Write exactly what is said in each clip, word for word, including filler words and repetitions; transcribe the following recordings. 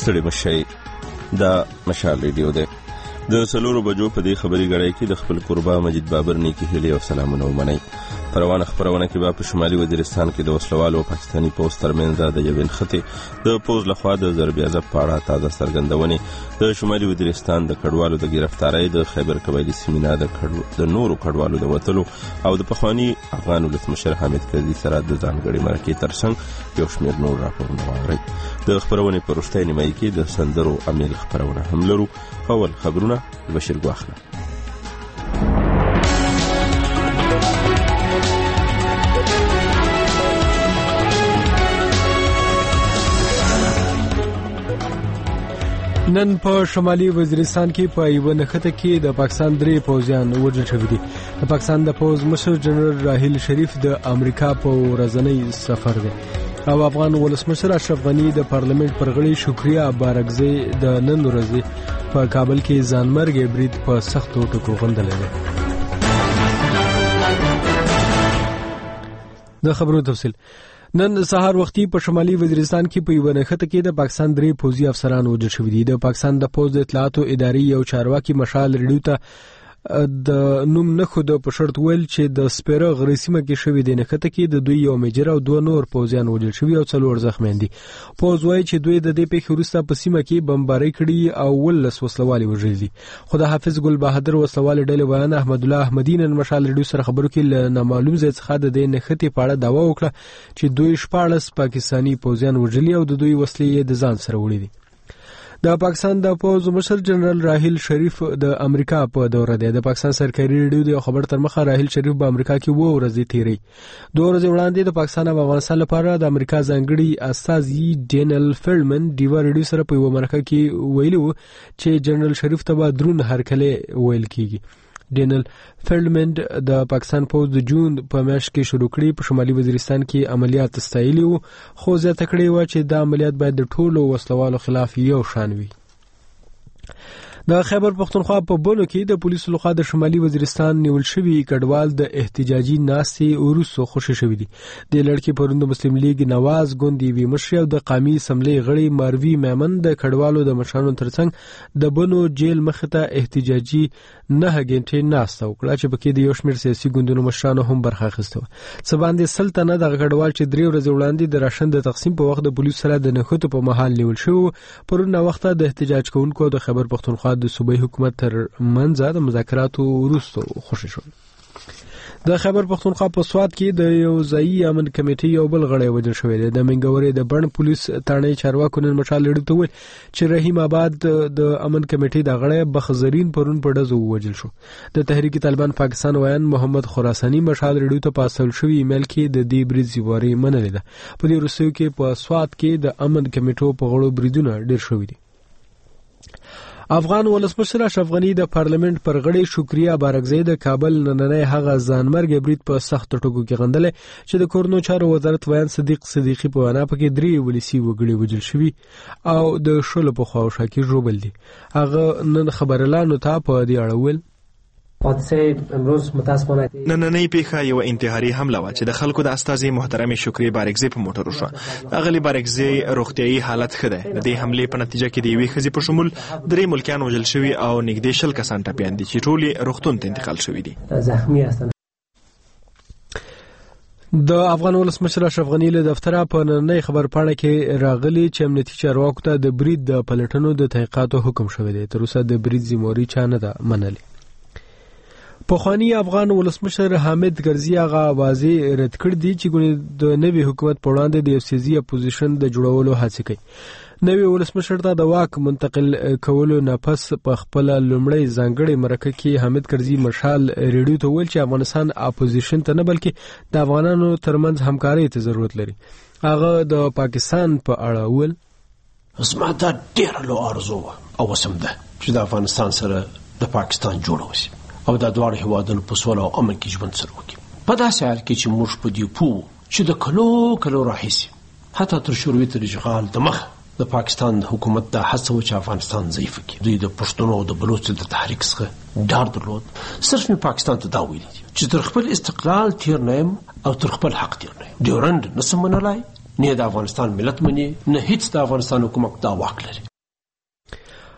ستړي مشئ. دا مشال ریډیو دی. د څلورو بجو په دې خبري غړی کې د خپل قربا مجید بابر نیکی هیلې او سلامونه ومنئ. پروانه خبرونه کې به په شمالي وزیرستان کې د وسلوالو او پاکستاني پوز ترمنځ د یوې نښتې د پوز لخوا د ضرب عضب په اړه تازه څرګندونې، د شمالي وزیرستان د کډوالو د ګرفتارۍ، د خیبر قبایلي سیمینار د نورو کډوالو د وتلو او د پخواني افغان ولسمشر حامد کرزي سره د ځانګړي مرکې ترڅنګ یو شمېر نور راپورونه واورئ. د خبرونې په وروستۍ نیمایي کې د سندرو امیل خبرونه هم لرو. اول خبرونه بشیر ګواخله. نن په شمالي وزیرستان کې په یوه نښته کې د پاکستان درې پوځیان وژل شوي دي. د پاکستان د پوځ مشر جنرال راحیل شریف د امریکا په ورځنی سفر دی او افغان ولسمشر اشرف غني د پارلیمنت پر غړي شکریا بارکزی د نن ورځې په کابل کې ځانمرګي برید په سختو ټکو غندلی دی. د خبرو تفصیل. نن سهار وختي په شمالي وزیرستان کې په یوه نښته کې د پاکستان درې پوځي افسران وژل شوي دي. د پاکستان د پوځ د اطلاعاتو ادارې یو چارواکي مشال ریډیو ته د نوم نښو د په شرط ویل چې د سپیره غرې سیمه کې شوي د نښته کې د دوی یو میجر او دوه نور پوځیان وژل شوي او څلور زخمیان دي. پوځ وایي چې دوی د دې پیښې وروسته په سیمه کې بمبارۍ کړي او ولس وسلوالې وژلي دي. خو د حافظ ګل بهادر وسلوالې ډلې ویان احمد الله احمدي نن مشال ریډیو سره خبرو کې له نامعلوم ځای څخه د دې نښتې په اړه دعوا وکړه چې دوی شپاړس پاکستاني پوځیان وژلي او د دوی وسلې یې د ځان سره وړي دي. د پاکستان د پوځ مشر جنرال راحیل شریف د امریکا په دوره دی. د پاکستان سرکاري ریډیو د خبر تر مخه راحیل شریف په امریکا کې وو ورځې تیری. دوه ورځې وړاندې د پاکستان او افغانستان لپاره د امریکا ځانګړي استازي ډینل فیلډمن ډیوا ریډیو سره په یو مرکه کې ویلي وو چې جنرال شریف ته به درون هرکلی ویل کیږي. ډینل فیلډمن د پاکستان پوځ د جون په میاشت کې شروع کړي په شمالي وزیرستان کې عملیات ستایلي وو، خو زیاته کړې وه چې دا عملیات باید د ټولو وسلوالو خلاف یو شان وي. د خیبر پختونخوا په بونو کې د پولیسو لخوا د شمالي وزیرستان نیول شوي کډوال د احتجاجي ناستې وروسته خوشي شوي دي. د لړکې پرون د مسلم لیگ نواز ګوند یوې مشرې او د قامي اسمبلۍ غړي ماروي میمن د کډوالو د مشرانو ترڅنګ د بونو جیل مخې ته احتجاجي نهه غنټې ناسته وکړه چې پکې د یو شمېر سیاسي ګوندونو مشرانو هم برخه اخیسته وه. څه باندې سل تنه دغه کډوال چې درې ورځې وړاندې د راشن د تقسیم په وخت د پولیسو سره د نښتو په مهال نیول شوي پرون ناوخته د احتجاج کوونکو د خیبر پختونخوا د صوبایي حکومت تر منځه د مذاکراتو وروسته خوشي شول. د خیبر پختونخوا په سوات کې د یو ځایي امن کمیټې یو بل غړی وژل شوی دی. د منګورې د بڼ پولیس تاڼۍ چارواکو نن مشال ریډیو ته وویل چې رحیم آباد د امن کمیټې د غړی بخزرین پرون په ډزو ووژل شو. د تحریک طالبان پاکستان ویان محمد خراساني مشال ریډیو ته په استول شوي ایمیل کې د دې برید زیواري منلې ده. په دې وروستیو کې په سوات کې د امن کمیټو په غړو بریدونه ډېر شوي دي. افغان ولسمشر اشرف غني د پارلیمنت پر غړي شکریا بارکزی د کابل نننی هغه ځانمرګي برید په سخت ټکو کې غندل چې د کورنو چارو وزارت ویان صدیق صدیقی په وینا پکې درې ولسی وګړي وژل شوي او د شلو په خواوشا کې ژوبل دي. هغه نن خبرلانو ته په دې اړه ویل نننۍ پیښه یو انتحاري حمله وه چې د خلکو د استازي محترم شکري بارکزی په موټر وشوه. اغلی بارکزی روغتیايي حالت ښه دی. د دې حملې په نتیجه کې د یوې ښځې په شمول درې ملکیان وژل شوي او نږدې شل کسان ټپیان دي چې ټول یې روغتون ته انتقال شوي دي. د افغان ولسمشر اشرف غني له دفتره په نننۍ خبرپاڼه کې راغلي چې امنیتي چارواکو ته د برید د پلټنو د تحقیقاتو حکم شوی دی. تر اوسه د برید ذمہواري چا نه ده منلې. پخوانی افغان ولسمشر حامد کرزي هغه واضح رد کړ دي چې د نوي حکومت په وړاندې د یو سیاسي اپوزیشن د جوړولو هڅه کوي. نوي ولسمشر ته د واک منتقل کولو نه پس په خپل لومړی ځانګړي مرکه کې حامد کرزي مشال ریډیو ته ویل چې افغانستان اپوزیشن ته نه بلکې د افغانانو ترمنځ همکارۍ ته ضرورت لري. هغه د پاکستان په اړه ویل زما دا ډېره لویه ارزو او وسم ده چې د افغانستان سره د پاکستان جوړه وشي او دا دواړه هیوادونو په سوله او امن کې ژوند سره وکړي. په داسې حال کې چې موږ په دې پوه چې د کلو کلو راهیسې حتی تر شوروي تر اشغال د مخه د پاکستان حکومت دا هڅه وه چې افغانستان ضعیف کړي. دوی د پښتنو او د بلوچو د تحریک څخه ډار درلود. صرف مې پاکستان ته دا ویلي دي چې تر خپل استقلال تیر نه یم او تر خپل حق تیر نه یم. ډیورنډ نسم منلای، نه د افغانستان ملت مني، نه هیڅ د افغانستان حکومت دا واک لري.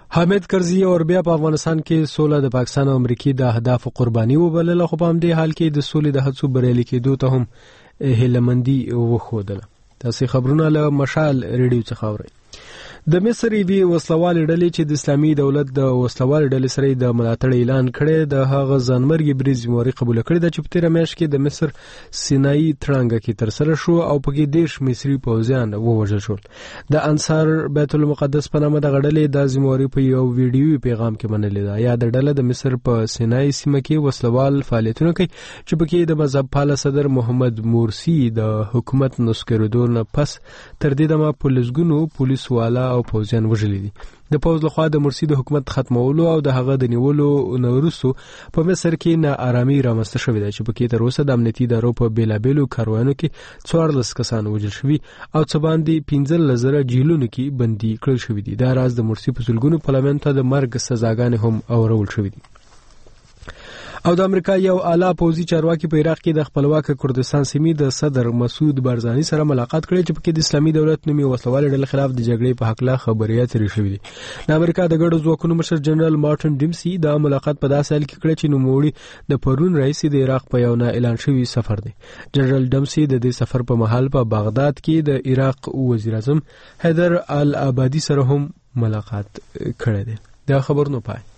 حامد کرزی اور بیا په افغانستان کې سوله د پاکستان او امریکای د اهداف قرباني وبلله، خو په همدې حال کې د سولې د هڅو بریالي کېدو ته هم هیلهمندي وښودله. تاسې خبرونه له مشال ریډیو څخه اورئ. د مصر یوې وسلوالې ډلې چې د اسلامي دولت د وسلوالې ډلې سره د ملاتړ اعلان کړی، د هغه ځانمرګي برید ذمہواري قبول کړې ده چې په تېره میاشت کې د مصر سینایي تړانګه کې ترسره شو او پکې دېرش مصري پوځیان ووژل شول. د انصار بیت المقدس په نامه دغه ډلې دا ذمہواري په یو ویډیوي پیغام کې منلې ده. یا د ډله د مصر په سینایي سیمه کې وسلوال فعالیتونه کوي چې پکې د مذهب پاله صدر محمد مرسی د حکومت نسکرېدو نه پس تر دې دمه په لسګونو پولیس والا او پوځیان وژلي دي. د پوځ لخوا د مرسی د حکومت ختمولو او د هغه د نیولو نه وروسته په مصر کې ناارامي رامنځته شوې ده چې پکې تر اوسه د امنیتي ادارو په بیلابیلو کاروانونو کې څوارلس کسان وژل شوي او څه باندې پنځلس زره جیلونو کې بندي کړل شوي دي. دا راز د مرسی په سلګونو پارلمان ته د مرګ سزاګانې هم اورول شوي دي. او د امریکا یو اعلی پوځي چارواکي په عراق کې د خپلواک کردستان سیمې د صدر مسعود بارزاني سره ملاقات کړی چې پکې د اسلامي دولت نومي وسلوالې ډلې خلاف د جګړې په حق لا خبرې اترې شوې دي. د امریکا د ګډو ځواکونو مشر جنرال مارټن ډیمسي دا ملاقات په داسې حال کې کړی چې نوموړي د پرون رئیس د عراق په یو نه اعلان شوی سفر دی. جنرال ډیمسي د دې سفر په مهال په بغداد کې د عراق وزیر اعظم حیدر العبادي سره هم ملاقات کړی دی. دا خبر نو پای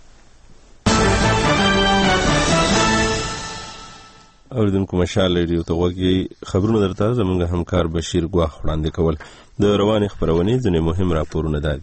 اوریدونکو مشال ریډیو ته وګورئ. خبرونه درته زموږ همکار بشیر ګواخ وړاندې کول. د روانې خبرونې ځینې مهم راپورونه دي.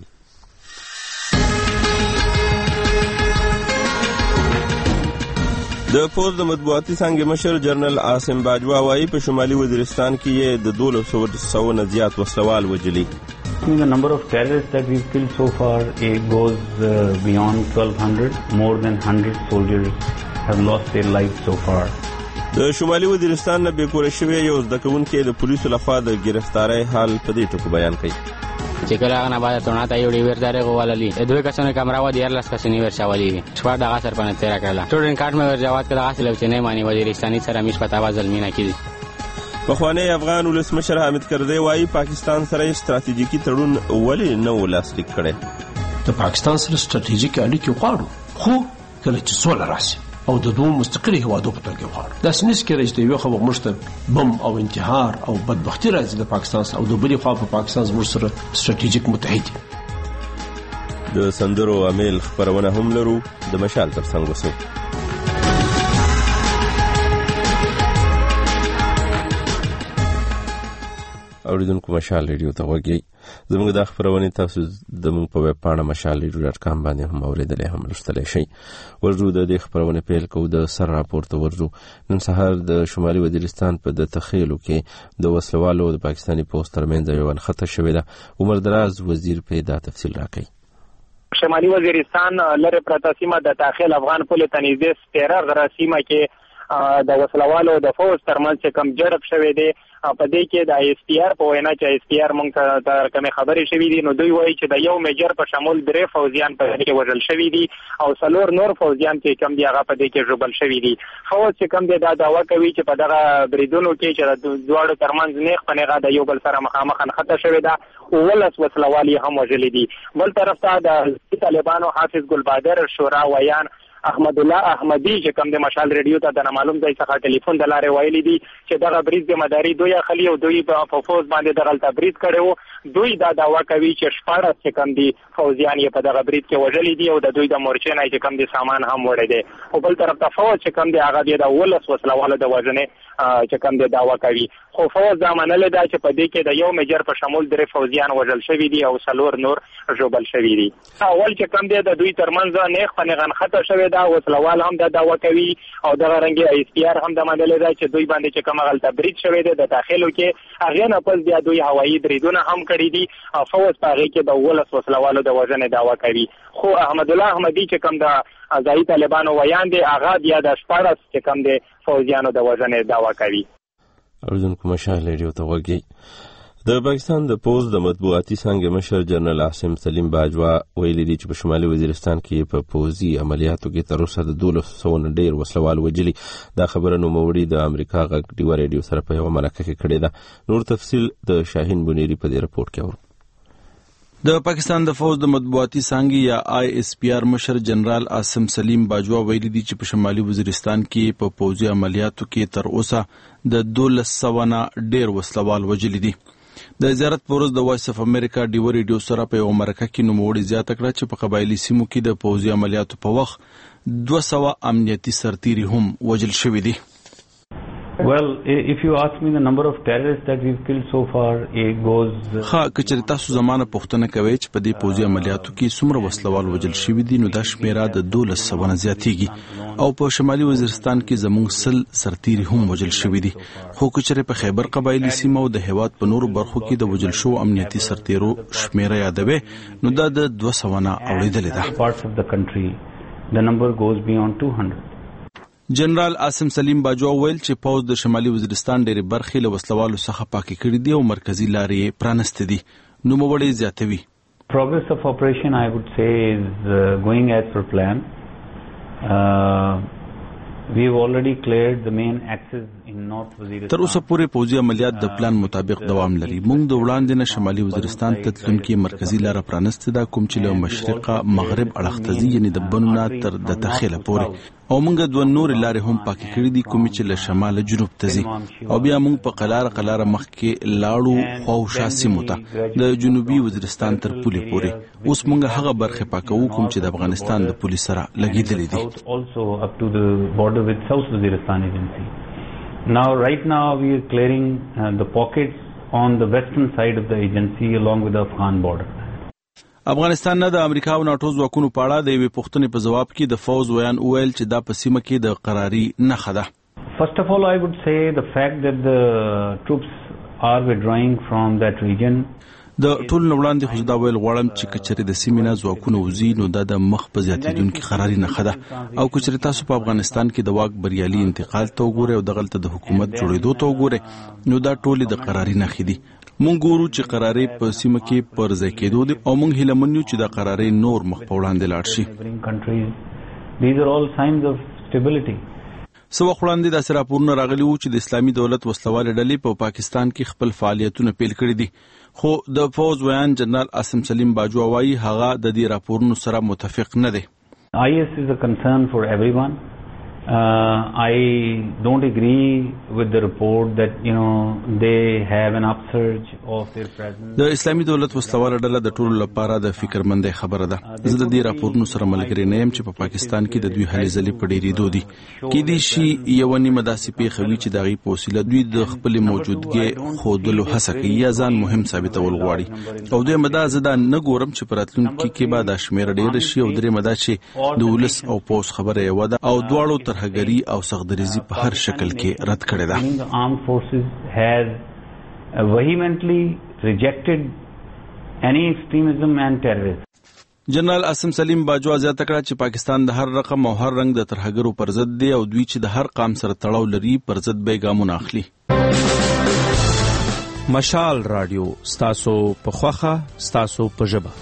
د پوز د مطبوعاتي څانګې مشر جنرال عاصم باجوا وایي په شمالي وزیرستان کې یې د دولس سوه نه زیات وسلوال وژلي. The number of terrorists that we've killed so far it goes uh, beyond twelve hundred. More than one hundred soldiers have lost their lives so far. د شمالي وزیرستان نه بیکوره شوی یو زده کوونکی د پولیسو لخوا د گرفتاری حال په دې ټکو بیان کړي چې کله هغه نه بعد تونه ته یو ډیور داري غواللی دوه کسانو کیمرا و دیار لاس کسنی ورشاولی شپه دغه سر پنه تیر کړل سټوډنټ کارت مې ورجواد کړه اصل چې نه مانی وزیرستاني سره مش پتا وازل مینا کړي. پخوانی افغان ولسمشر حامد کرزی وایي پاکستان سره ستراتیژیکي تړون ولې نه ولاسلیک کړي. د پاکستان سره ستراتیژیکي اړیکې غواړو خو کله چې سوله راشي او د دوه مستقلي هوادو په توګه غواړو. دا سنس کې چې یو خبر مرشته بم او انتحار او بدبختی راځي د پاکستان او د بلې خوا په پاکستان زموږ سره ستراتیژیک متحد. د سندرو امیل خبرونه هم لرو د مشال تر څنګ وسو. اوریدونکو مشال ریډیو ته وګورئ. زموږ د خبرونه تاسو زموږ په ویب پاڼه مشال ریډیو ډاټ کام باندې هم اوریدلای هم لوستلای شئ. ورجو د دې خبرونه پیل کوو د سر راپور ته ورجو. نن سهار د شمالي وزیرستان په د تخیلو کې د وسلوالو د پاکستاني پوسټ ترمنځ یو انخته شوې ده. عمر دراز وزیر په دا تفصیل راکړي. شمالي وزیرستان لره پرته سیمه د داخل افغان پولیس تنظیم ستره غره سیمه کې د وسلوالو د فوج ترمنځ کم جرب شوی دی. په دې کې د ایس پی آر په وینا چې ایس پی آر مونږ ته د کومې خبرې شوې دي نو دوی وایي چې د یو میجر په شمول درې فوجیان په دې کې وژل شوي دي او څلور نور فوجیان چې کم دي هغه په دې کې ژوبل شوي دي. فوج چې کم دی دا دعوا کوي چې په دغه بریدونو کې چې د دواړو ترمنځ نیغ په نیغه د یو بل سره مخامخ نښته شوې ده او ولس وسلوال هم وژلي دي. بل طرف ته د طالبانو حافظ ګلبادر شورا ویان احمد الله احمدی چې کوم د مشال ریډیو ته د معلوم ځای څخه ټلیفون د لارې ویلي دي چې دغه بریز د مداري دوی خلی او دوی په فوز باندې دغه تبریز کړو. دوی دا دعوا کوي چې شپاړس چې کوم دي فوزیان یې په دغه بریز کې وژلي دي او د دوی د مورچې نه چې کوم دي سامان هم وړي دي. او بل طرف ته فوج چې کوم دي هغه د ولس وسلوالو د وژنې چې کوم دي دعوا کوي. خو فوج دا منل دا چې په دې کې د یو میجر په شمول درې فوجیان وژل شوي دي او څلور نور ژوبل شوي دي. اول چې کوم دي د دوی ترمنځ نیغ په نیغه نښته شوې ده وسلوال هم دا دعوا کوي او دغه رنګي ایس پی آر هم د منل دا چې دوی باندې چې کوم غلطه برید شوی دی د داخلو کې هغه نه پس بیا دوی هوایي بریدونه هم کړی دي او فوج په هغه کې د ولس وسلوالو د وژنې دعوا کوي. خو احمد الله احمدی چې کوم د ځایي طالبانو ویان دي هغه بیا د شپاړس چې کوم د فوجیانو د وژنې دعوا کوي. اوریدونکو مشال ریډیو ته وګورئ. د پاکستان د پوز د مطبوعاتي څانګې مشر جنرال عاصم سلیم باجوا ویلي دي چې په شمالي وزیرستان کې په پوځي عملیاتو کې تر اوسه د دولس سوه نه ډېر وسلوال وژلي. دا خبره نوموړي د امریکا غږ ډیوه ریډیو سره په یوه مرکه کې کړې ده. نور تفصیل د شاهین بنيري په دې رپورټ کې اورو. د پاکستان د فوج د مطبوعاتي څانګې یا آی اس پی آر مشر جنرال عاصم سلیم باجوا ویلي دي چې په شمالي وزیرستان کې په پوځي عملیاتو کې تر اوسه د دولس سوه نه ډېر وسلوال وژلي دي. د زیارت په ورځ د وایس اف امریکا ډیو ریډیو سره په یو مرکه کې نوموړي زیاته کړه چې په قبایلي سیمو کې د پوځي عملیاتو په وخت دوه سوه امنیتي سرتیري هم وژل شوي دي. Well, if you ask me the number of terrorists that we've killed so far, it goes... ها کچری تاسو زمانه پوښتنه کوي چې په دې پوځي عملیاتو کې څومره وسلوال وژل شوي دي، نو دا شمیره د دولس سوه نه زیاتېږي او په شمالي وزیرستان کې زموږ سل سرتیري هم وژل شوي دي. خو کچری په خیبر قبایلي سیمه او د هیواد په نورو برخو کې د وژل شوو امنیتي سرتیرو شمیره یادوي، نو دا د دوه سوه نه اوریدلې ده. Parts of the country, the number goes beyond two hundred. جنرال عاصم سلیم باجوا ویل چې پوځ د شمالي وزیرستان ډېرې برخې له وسلوالو څخه پاکې کړي دي او مرکزي لارې یې پرانستې دي. نوموړی زیاتوي Progress of operation, I would say, is uh, going as per plan. Uh, we've already cleared the main axis in North Waziristan. تر اوسه پورې پوځي عملیات د پلان مطابق دوام لري. موږ د وړاندې نه شمالي وزیرستان ته تلونکې مرکزي لاره پرانستې ده، کوم چې له مشرقه مغرب اړخ ته ځي، یعنې د بنو نه تر د تخیله پورې، او موږ دوه نورې لارې هم پاکې کړي دي کومې چې له شماله جنوب ته ځي، او بیا موږ په قلاره قلاره مخکې لاړو خواوشا سیمو ته د جنوبي وزیرستان تر پولې پورې. اوس موږ هغه برخې پاکوو کوم چې د افغانستان د پولې سره لګېدلې دي. Also up to the border with South Waziristan agency. Now, right now, we are clearing uh, the pockets on the western side of the agency along with the Afghan border. افغانستان نه د امریکا او ناټو ځواکونو په اړه د یوې پوښتنې په ځواب کې د فوز ویان وویل چې دا په سیمه کې د قراري نښه ده. First of all, I would say the fact that the troops are withdrawing from that region. د ټول وړاندې خو دا ویل غواړم چې کچري د سیمې نه ځواکونه وځي، نو دا د مخ په زیاتېدونکي قراري نښه ده، او کچري تاسو په افغانستان کې د واک بریالي انتقال ته وګورئ او دغلته د حکومت جوړېدو ته وګورئ، نو دا ټولې د قراري نښې دي. مونږ ګورو چې قرارې په سیمه کې پر ځای کېدو دي او مونږ هیله من یو چې د قرارې نور مخ په وړاندې لاړ شي. These are all signs of stability. څه وخت وړاندې داسې راپورونه راغلي وو چې د اسلامي دولت وسلوالې ډلې په پاکستان کې خپل فعالیتونه پیل کړي دي، خو د فوز ویان جنرال عاصم سلیم باجوا وایي هغه د دې راپورونو سره متفق نه دی. I S is a concern for everyone. Uh, I don't agree with the report that, you know, they have an upsurge of their presence. د اسلامي دولت وسلواله ډله د ټولو لپاره د فکرمندۍ خبره ده. زه د دې راپورونو سره ملګری نه یم چې په پاکستان کې د دوی هلې ځلې په ډېرېدو دي. کېدای شي یوه نیمه داسې پېښه وي چې د هغې په وسیله دوی د خپلې موجودګۍ ښودلو هڅه کوي یا ځان مهم ثابتول غواړي، او دویمه دا زه دا نه ګورم چې په راتلونکي کې به دا شمېره ډېره شي، او دریمه دا چې د ولس او پوځ خبره یوه ده او دواړو ترهګري او سغدریزي په هر شکل کې رد کړې ده. The armed forces has vehemently rejected any extremism and terrorism. جنرال عاصم سلیم باجوا زیاته کړه چې پاکستان د هر رقم او هر رنګ د ترهګرو پر ضد دی، او دوی چې د هر قام سره تړاو لري پر ضد به ګامونه اخلي. مشال رادیو ستاسو په خوخه ستاسو په ژبه.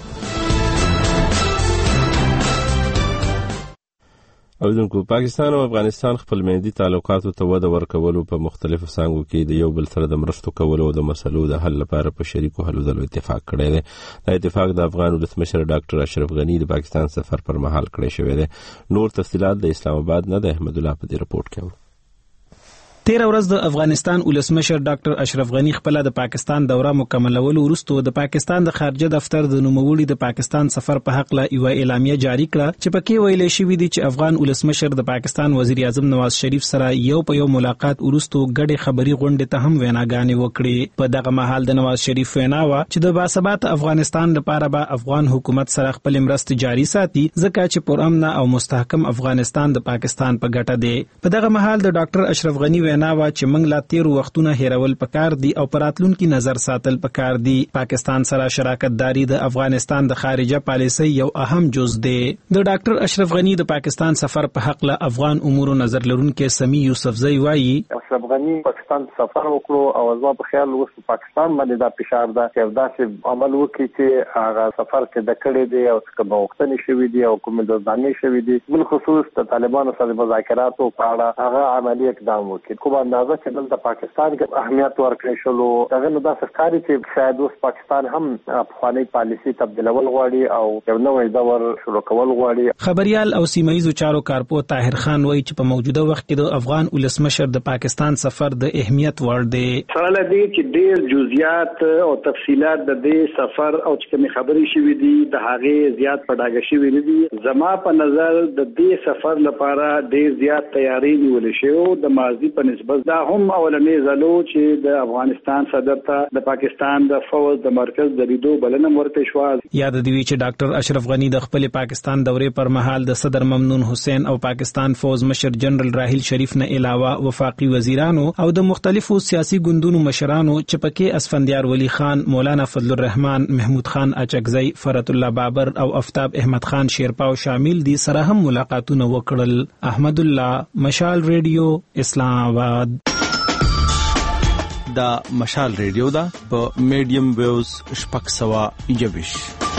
اوریدونکو، پاکستان او افغانستان خپل میندي تعلقاتو ته وده ورکولو په مختلفو څانګو کې د یو بل سره د مرستو کولو او د مسلو د حل لپاره په شریکو هلو ځلو اتفاق کړی دی. دا اتفاق د افغان ولسمشر ډاکټر اشرف غني د پاکستان سفر پر مهال کړی شوی دی. نور تفصيلات د اسلام آباد نه د احمد الله په دې رپورت کې. تیر ورځ د افغانستان ولسمشر ډاکټر اشرف غني خپل د پاکستان دوره مکملولو وروسته د پاکستان د خارجه دفتر د نوموړي د پاکستان سفر په حق لا یو اعلامیه جاری کړه چې پکې ویل شوی دی چې افغان ولسمشر د پاکستان وزیر اعظم نواز شریف سره یو په یو ملاقات وروسته ګډه خبري غونډه ته هم ویناګانې وکړي. په دغه مهال د نواز شریف وینا و چې د باثبات افغانستان لپاره به افغان حکومت سره خپل مرستې جاری ساتي، ځکه چې پرامن او مستحکم افغانستان د پاکستان په ګټه دی. په دغه مهال د ډاکټر اشرف غني وینا و چې موږ لا تیر وختونه هیرول پکار دي او پراتلونکي نظر ساتل پکار دي. پاکستان سره شراکت داری د افغانستان د خارجه پالیسۍ یو اهم جز دی. د ډاکټر اشرف غني د پاکستان سفر په حق له افغان امور نظر لرونکو سمي یوسفزئی وایي اشرف غنی پاکستان سفر وکړو او زما په خیال اوس پاکستان باندې دا فشار ده چې داسې عمل وکړي چې هغه سفر کې د کړې دی او څه باوختنې شوې دي او کومې دزدانې شوې دي بل خصوص د طالبانو سره مذاکراتو په اړه هغه عملی اقدام وکړي کومه اندازه چې دلته پاکستان کې اهمیت ورکړی شلو هغه نو داسې ښکاري چې شاید اوس پاکستان هم افغاني پالیسي تبدیلول غواړي او یو نوی دور شروع کول غواړي. خبريال او سیمایي چارو کارپو طاهر خان وایي چې په موجوده وخت کې د افغان ولسمشر د پاکستان سفر د اهمیت وړ دی. سره لدی چې ډېر جزئیات او تفصيلات د دې سفر او چې کوم خبرې شوې دي د هغه زیات پډاګه شوې نه دي. زما په نظر د دې سفر لپاره ډېر زیات تیاری نیول شوی د ماضي په نسبت دا هم اولنې ځلو چې د افغانستان صدر ته د پاکستان د فوج د مرکز د لیدو بلنه ورکړې شو. یاد دی چې ډاکټر اشرف غنی د خپل پاکستان دورې پر مهال د صدر ممنون حسین او پاکستان فوج مشر جنرال راحیل شریف نه علاوه وفاقي وزیرانو او د مختلفو سیاسي ګوندونو مشرانو چې پکې اسفندیار ولی خان، مولانا فضل الرحمن، محمود خان اچکزی، فرت الله بابر او افتاب احمد خان شیرپاو شامل دي سره هم ملاقاتونه وکړل. احمد الله، مشال ریډیو، اسلام آباد. دا مشال ریډیو دا په میډیم ویوز شپږ سوه یوویشت.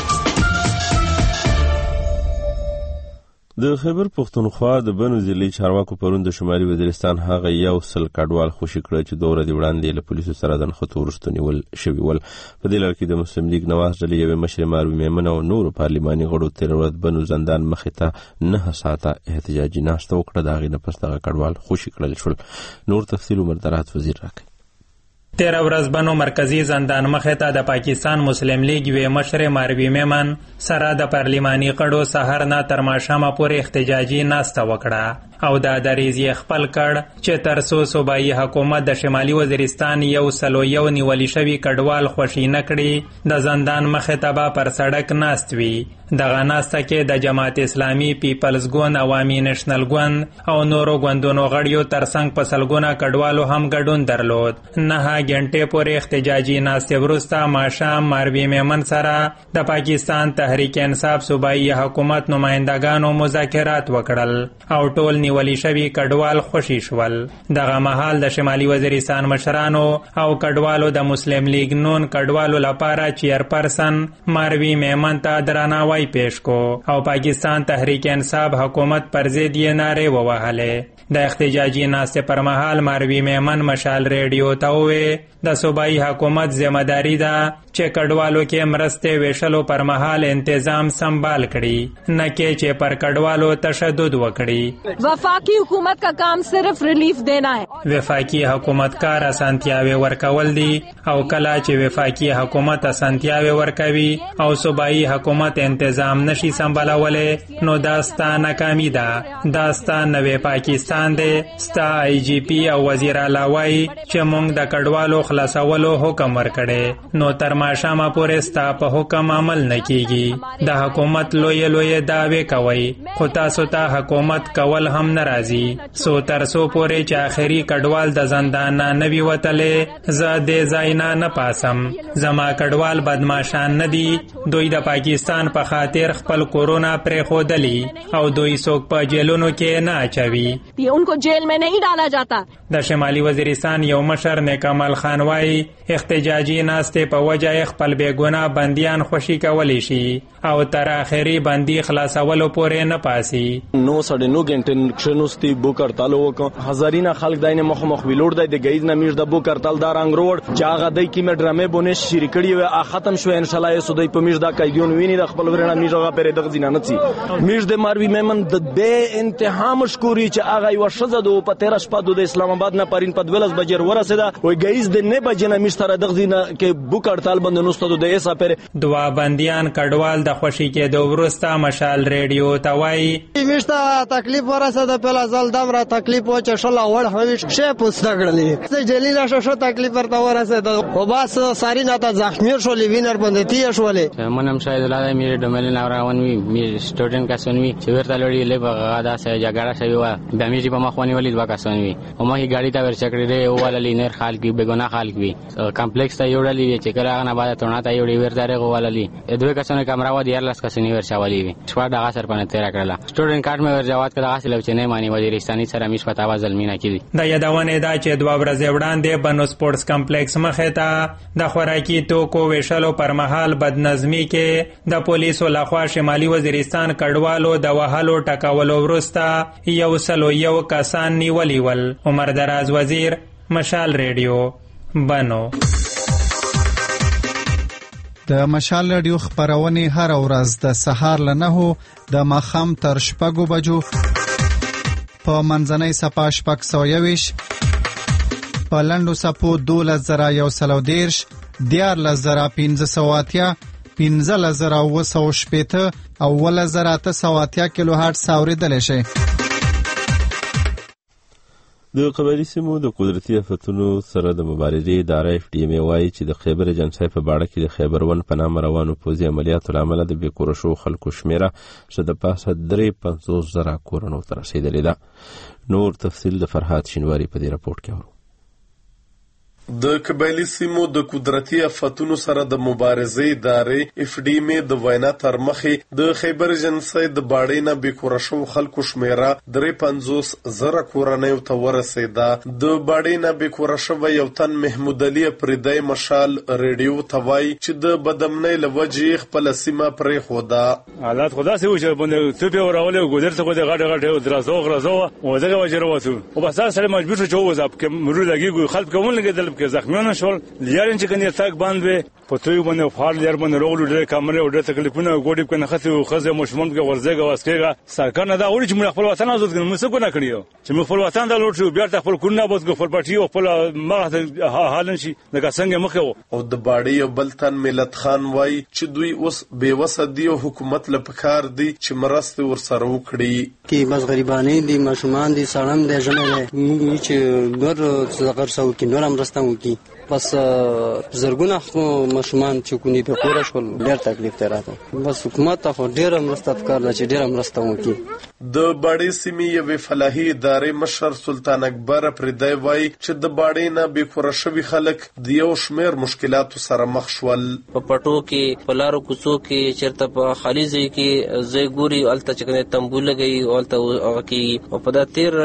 د خیبر پختونخوا د بنو ضلعي چارواکو پرون د شمالي وزیرستان هغه یو سل کډوال خوشي کړ چې دوره دی وړاندې له پولیسو سره د نښتو وروسته نیول شوي ول. په دې لړ کې د مسلم لیگ نواز ډلې یوې مشرې ماروي میمن او نورو پارلماني غړو تېره ورځ بنو زندان مخې ته نهه ساعته احتجاجي ناسته وکړه. د هغې نه پس دغه کډوال خوشي کړل شول. نور تفصیل عمر درات وزیر راکړي. تیرا ورځ بنو مرکزی زندان مخې ته د پاکستان مسلم لیگ وی مشر ماروی میمن سره د پارلماني غړو سحر نه تر ماښامه پورې احتجاجي ناسته وکړه او دا دریځ یې خپل کړ چې تر څو صوبایي حکومت د شمالي وزیرستان یو سلو یو نیولي شوي کډوال خوشي نه کړي د زندان مخې ته به پر سړک ناست وي. دغه ناسته کې د جماعت اسلامي، پیپلز ګوند، عوامي نیشنل ګوند او نورو ګوندونو غړیو ترڅنګ په سلګونه کډوالو هم ګډون درلود. نهه غنټې پورې احتجاجي ناستې وروسته ماښام ماروي میمن سره د پاکستان تحریک انصاف صوبایي حکومت نمایندګانو مذاکرات وکړل او ټول نیولي شوي کډوال خوشي شول. دغه مهال د شمالي وزیرستان مشرانو او کډوالو د مسلم لیگ نون کډوالو لپاره چیرپرسن ماروي میمن ته درناوی پیش کو او پاکستان تحریک انصاف حکومت پر ضد یې نارې ووهلې. د احتجاجي ناستې پر مهال ماروي میمن مشال ریډیو ته وویل د صوبایي حکومت ذمہداري ده چې کډوالو کې مرستې ویشلو پر مهال انتظام سنبال کړي، نه کې چې پر کډوالو تشدد وکړي. وفاقی حکومت کا کام صرف ریلیف دینا ہے. وفاقی حکومت کار اسانتیاوي ورکول دي او کله چې وفاقی حکومت اسانتیاوي ورکوي او صوبایي حکومت انتظام نشي سنبالولې نو دا ستا ناکامي ده. دا ستا نوې پاکستان دی. ستا آی جی پی او وزیر اعلی وایي چې موږ د کډوالو خلاصولو حکم ورکړي نو تر ماښامه پورې ستا په حکم عمل نه کیږي. د حکومت لوی لوی دعوې کوي خو تاسو ته حکومت کول هم ناراضي. سو تر سو پورې چې آخري کډوال د زندان نه نوي وتلې زه دې ځای نه نه پاسم. زما کډوال بدمعشان نه دي. دوی د پاکستان په خاطر خپل کورونه پرېښودلي او دوی څوک په جیلونو کې نه اچوي. ان کو جیل میں نہیں ڈالا جاتا. د شمالي وزیرستان یو مشر نیکمل خان وایي احتجاجي ناستې په وجه خپل بېګناه بندیان خوشي کولی شي او تر آخري بندي خلاصولو پورې نه پاسي. نو ساڑھے نو گھنٹے کښېنوستي بوک هړتال وکړو. هزارینه خلک دای نه مخ مخ ویلوړ دی د ګیز نه میش د بوک هړتال دا رنګ روډ چې هغه دای کې مې ډرامې بونې شری کړي وي ا ختم شو ان شاء الله یې سودای په میش دا قیدیون ویني د خپل ورنه میش هغه پرې دغه زینه نڅي. میش د ماروي میمن د بے انتها مشکوري چې هغه یو شزه د په تیرا شپه د اسلام آباد نه پرین په دولس بجر ورسېده وای ګیز د نه بجنه میش تر دغه زینه کې بوک هړتال بند نوستو د ایسا پر دوا بندیان کډوال د خوشي کې د ورستا مشال ریډیو ته وایي میشته تکلیف ورسېده په ځل دمره تکلیف و چې شل وړ هویش شی پوسټګړلې زه جلیلا شو تکلیف ورته ورسېده او باس ساری نه ته زخمی شو لیوینر باندې تی شولې منم شاید لاله مې ډمل نه راون وی مې سټوډنټ کا سنوي چې ورته لړی له بغادا سه جګړه شوی و د میږي په مخونی ولید وکا سنوي او ما هی ګاډي ته ور چکرې دی او ولې نر خال کې بګونه خال کې کمپلیکس ته یوړلې چې کله هغه بعد تونات ایو ډیور دارې غواللی دوه کسانو کمره و دیار لاس کسنی ورشاولی وي شپه دغه سر پنه تیر کړل سټوډنټ کارت مې ورجواد کړه هغه لوچ نه مانی وزیرستاني سره میش پتا و ظلمینه کړي د یادونه دا چې دوه ورځې وړاندې بنو سپورتس کمپلیکس مخه ته د خوراکي توکو ویشلو پر مهال بدنظمی کې د پولیسو لخوا شمالي وزیرستان کډوالو د وهلو ټکاولو ورسته یو سلو یو کسان نیولي ول. عمر دراز وزیر، مشال ریډیو، بنو. د مشال رادیو خبرونه هر ورځ د سهار له نهو د ماښام تر شپږو بجو په منځنۍ صفه شپږ سوه یویش، په لنډو صفو دولس زره یو سلو دیرش، دیارلس زره پنځه سوه اتیا، پنځلس زره اوه سوه شپېته او اوولس زره اته سوه اتیا کیلو هرټز اورېدلی شئ. د قبایلي سیمو د قدرتي آفتونو سره د مبارزې اداره اف ډي ام وایي چې د خیبر ایجنسۍ په باړه کې د خیبر ون په نامه روانو پوځي عملیاتو له امله د بې کوره شوو خلکو شمېره چې د پاسه درې پنځوس زره کورونو ته رسېدلې ده. نور تفصیل د فرهاد شینواري په دې راپورټ کې اورو. د قبایلي سیمو د قدرتي آفتونو سره د مبارزې ادارې اف ډي ام د وینا تر مخې د خیبر ایجنسۍ د باړې نه بې کوره شوو خلکو شمېره درې پنځوس زره کورنیو ته ورسېده. د باړې نه بې کوره شوی یو تن محمود علي افریدی مشال ریډیو ته وایي چې د بدامنۍ له وجې خپله سیمه پرېښوده. حالات خو داسې وو چې باندې څوک یې ورغلی و ګودر څخه د غاټه غاټه درازو غرازو و دغه وجې راووتو او بس هغه سړی مجبور شو چې ووځه پکې مرو لګېږو خلک پکې ونلګېدل که زخمیان شول لیارین چې کني تاک باندې په توي باندې فار لیر باندې روغلو ډېر کمرې او ډېر تکلیفونه ګوډې کنه خسي او خزه مشمون کې ورځګه واسکېګه سرکار نه دا وړي چې موږ خپل وطن آزاد کړو موږ څه کو نه کړیو چې موږ خپل وطن د لوټ شو بیا خپل کونه نه بوت خپل پټي او خپل مغه حالن شي دغه څنګه مخه او د باړې او بلتن ملت خان وای چې دوی اوس بې وسه دي او حکومت له پکار دي چې مرسته ورسره وکړي کې بس غریبانې دي ماشومان دي سړم دي ژمنه موږ چې نور څلور سو کې نور مرسته وکړي بس زرګونه ماشومان چې کونی په کوره شول ډېر تکلیف ته راته بس حکومت ته ډېر مرسته پکار ده چې ډېر مرسته وکړي. د باړې سیمې یوې فلاحي ادارې مشر سلطان اکبر افریدی وایي چې د باړې نه بې کوره شوي خلک د یو شمېر مشکلاتو سره مخ شول. په پټو کې په لارو کوڅو کې چېرته په خالي ځای کې ځای ګوري هلته چې کوم تمبو لګوي هلته هغه کېږي او په دا تېر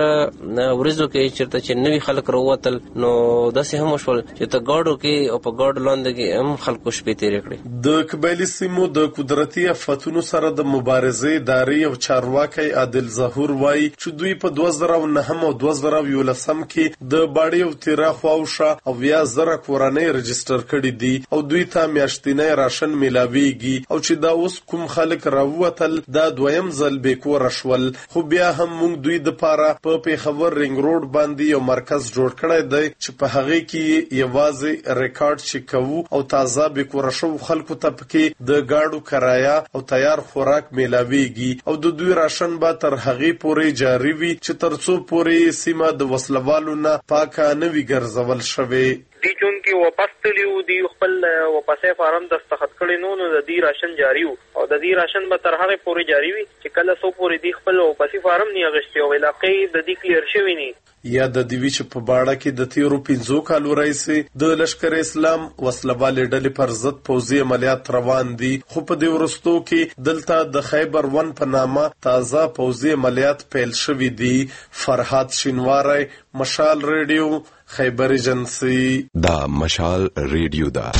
ورځو کې چېرته چې نوي خلک راووتل نو داسې هم وشول چې ته ګاډو کې او په ګاډو لاندې کې هم خلکو شپې تېرې کړې. د قبایلي سیمو د قدرتي آفتونو سره د مبارزې ادارې یو چارواکی عادل ظهور وایي چې دوی په دوه زره او نهم او دوه زره او یولسم کې د باړې او تیرا خواوشا او اویا زره کورنۍ رجسټر کړي دي او دوی ته میاشتنی راشن میلاویږي او چې دا اوس کوم خلک راووتل دا دویم ځل بې کوره شول خو بیا هم موږ دوی دپاره په پیښور رینګ روډ باندې یو مرکز جوړ کړی دی چې په هغې کې یوازې ریکارډ چې کوو او تازه بې کوره شوو خلکو ته پکې د ګاډو کرایه او تیار خوراک میلاویږي او د دوی راشن به تر هغې پورې جاري وي چې تر څو پورې سیمه د وسلوالو نه پاکه نه وي ګرځول شوې. دی چون کې واپس تلیو دی خپل واپسې فارم دستخط کړي نو نو د دې راشن جاری وو او د دې راشن به تر هغه پورې جاری وي چې کله سو پورې دی خپل واپسې فارم نه اغشتي او علاقې د دې کلیر شوی نه. یا د دیوی چې په باړه کې د تیرو پنځو کالو راهیسې د لشکر اسلام وسلوالې ډلې پر ضد پوځي عملیات روان دي خو په دې وروستو کې دلته د خیبر ون په نامه تازه پوځي عملیات پیل شوي دي. فرهاد شینواری، مشال ریډیو، خیبر ایجنسی. دا مشال ریډیو دا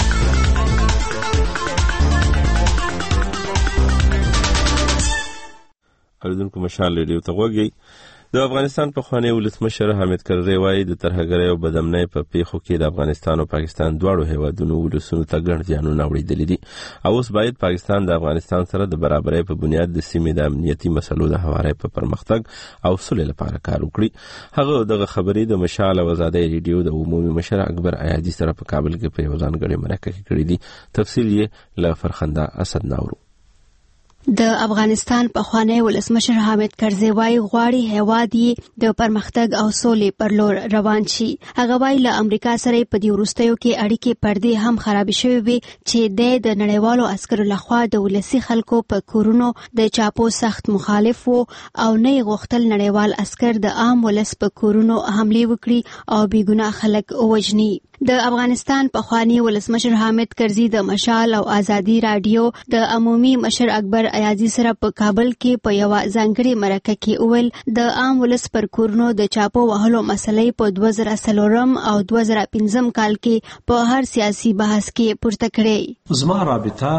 اوریدونکو مشال ریډیو ته غوږی. د افغانستان پخوانی ولسمشر حامد کرزی وایي د ترهګرۍ او بدامنۍ په پیښو کې د افغانستان او پاکستان دواړو هیوادونو ولسونو ته ګڼ زیانونه اورېدلي دي او اوس باید پاکستان د افغانستان سره د برابرۍ په بنیاد د سیمې د امنیتي مسلو د هوارۍ په پرمختګ او سولې لپاره کار وکړي. هغه دغه خبرې د مشال او ازادۍ ریډیو د عمومي مشر اکبر ایادي سره په کابل کې په یو ځانګړې مرکه کې کړي دي. تفصیل یې له فرخنده اسد ناورو. د افغانستان پخوانی ولسمشر حامد کرزی وايي غواړي هیواد یې د پرمختګ او سولې پر لور روان شي. هغه وايي له امریکا سره په دې وروستیو کې اړیکې پردې هم خراب شوې وي چې د نړیوالو عسکرو لخوا د ولسي خلکو په کورونو د چاپو سخت مخالف وو او نه غوښتل نړیوال عسکر د عام ولس په کورونو حمله وکړي او بې ګناه خلک ووژني. د افغانستان پخوانی ولسمشر حامد کرزي د مشال او ازادي رادیو د عمومي مشر اکبر ایازي سره په کابل کې په یو ځانګړي مرکه کې اول د عام ولس پر کورونو د چاپو وهلو مسلې په دوه زره څلورم او دوه زره پنځم کال کې په هر سیاسي بحث کې پورته کړي. زما رابطه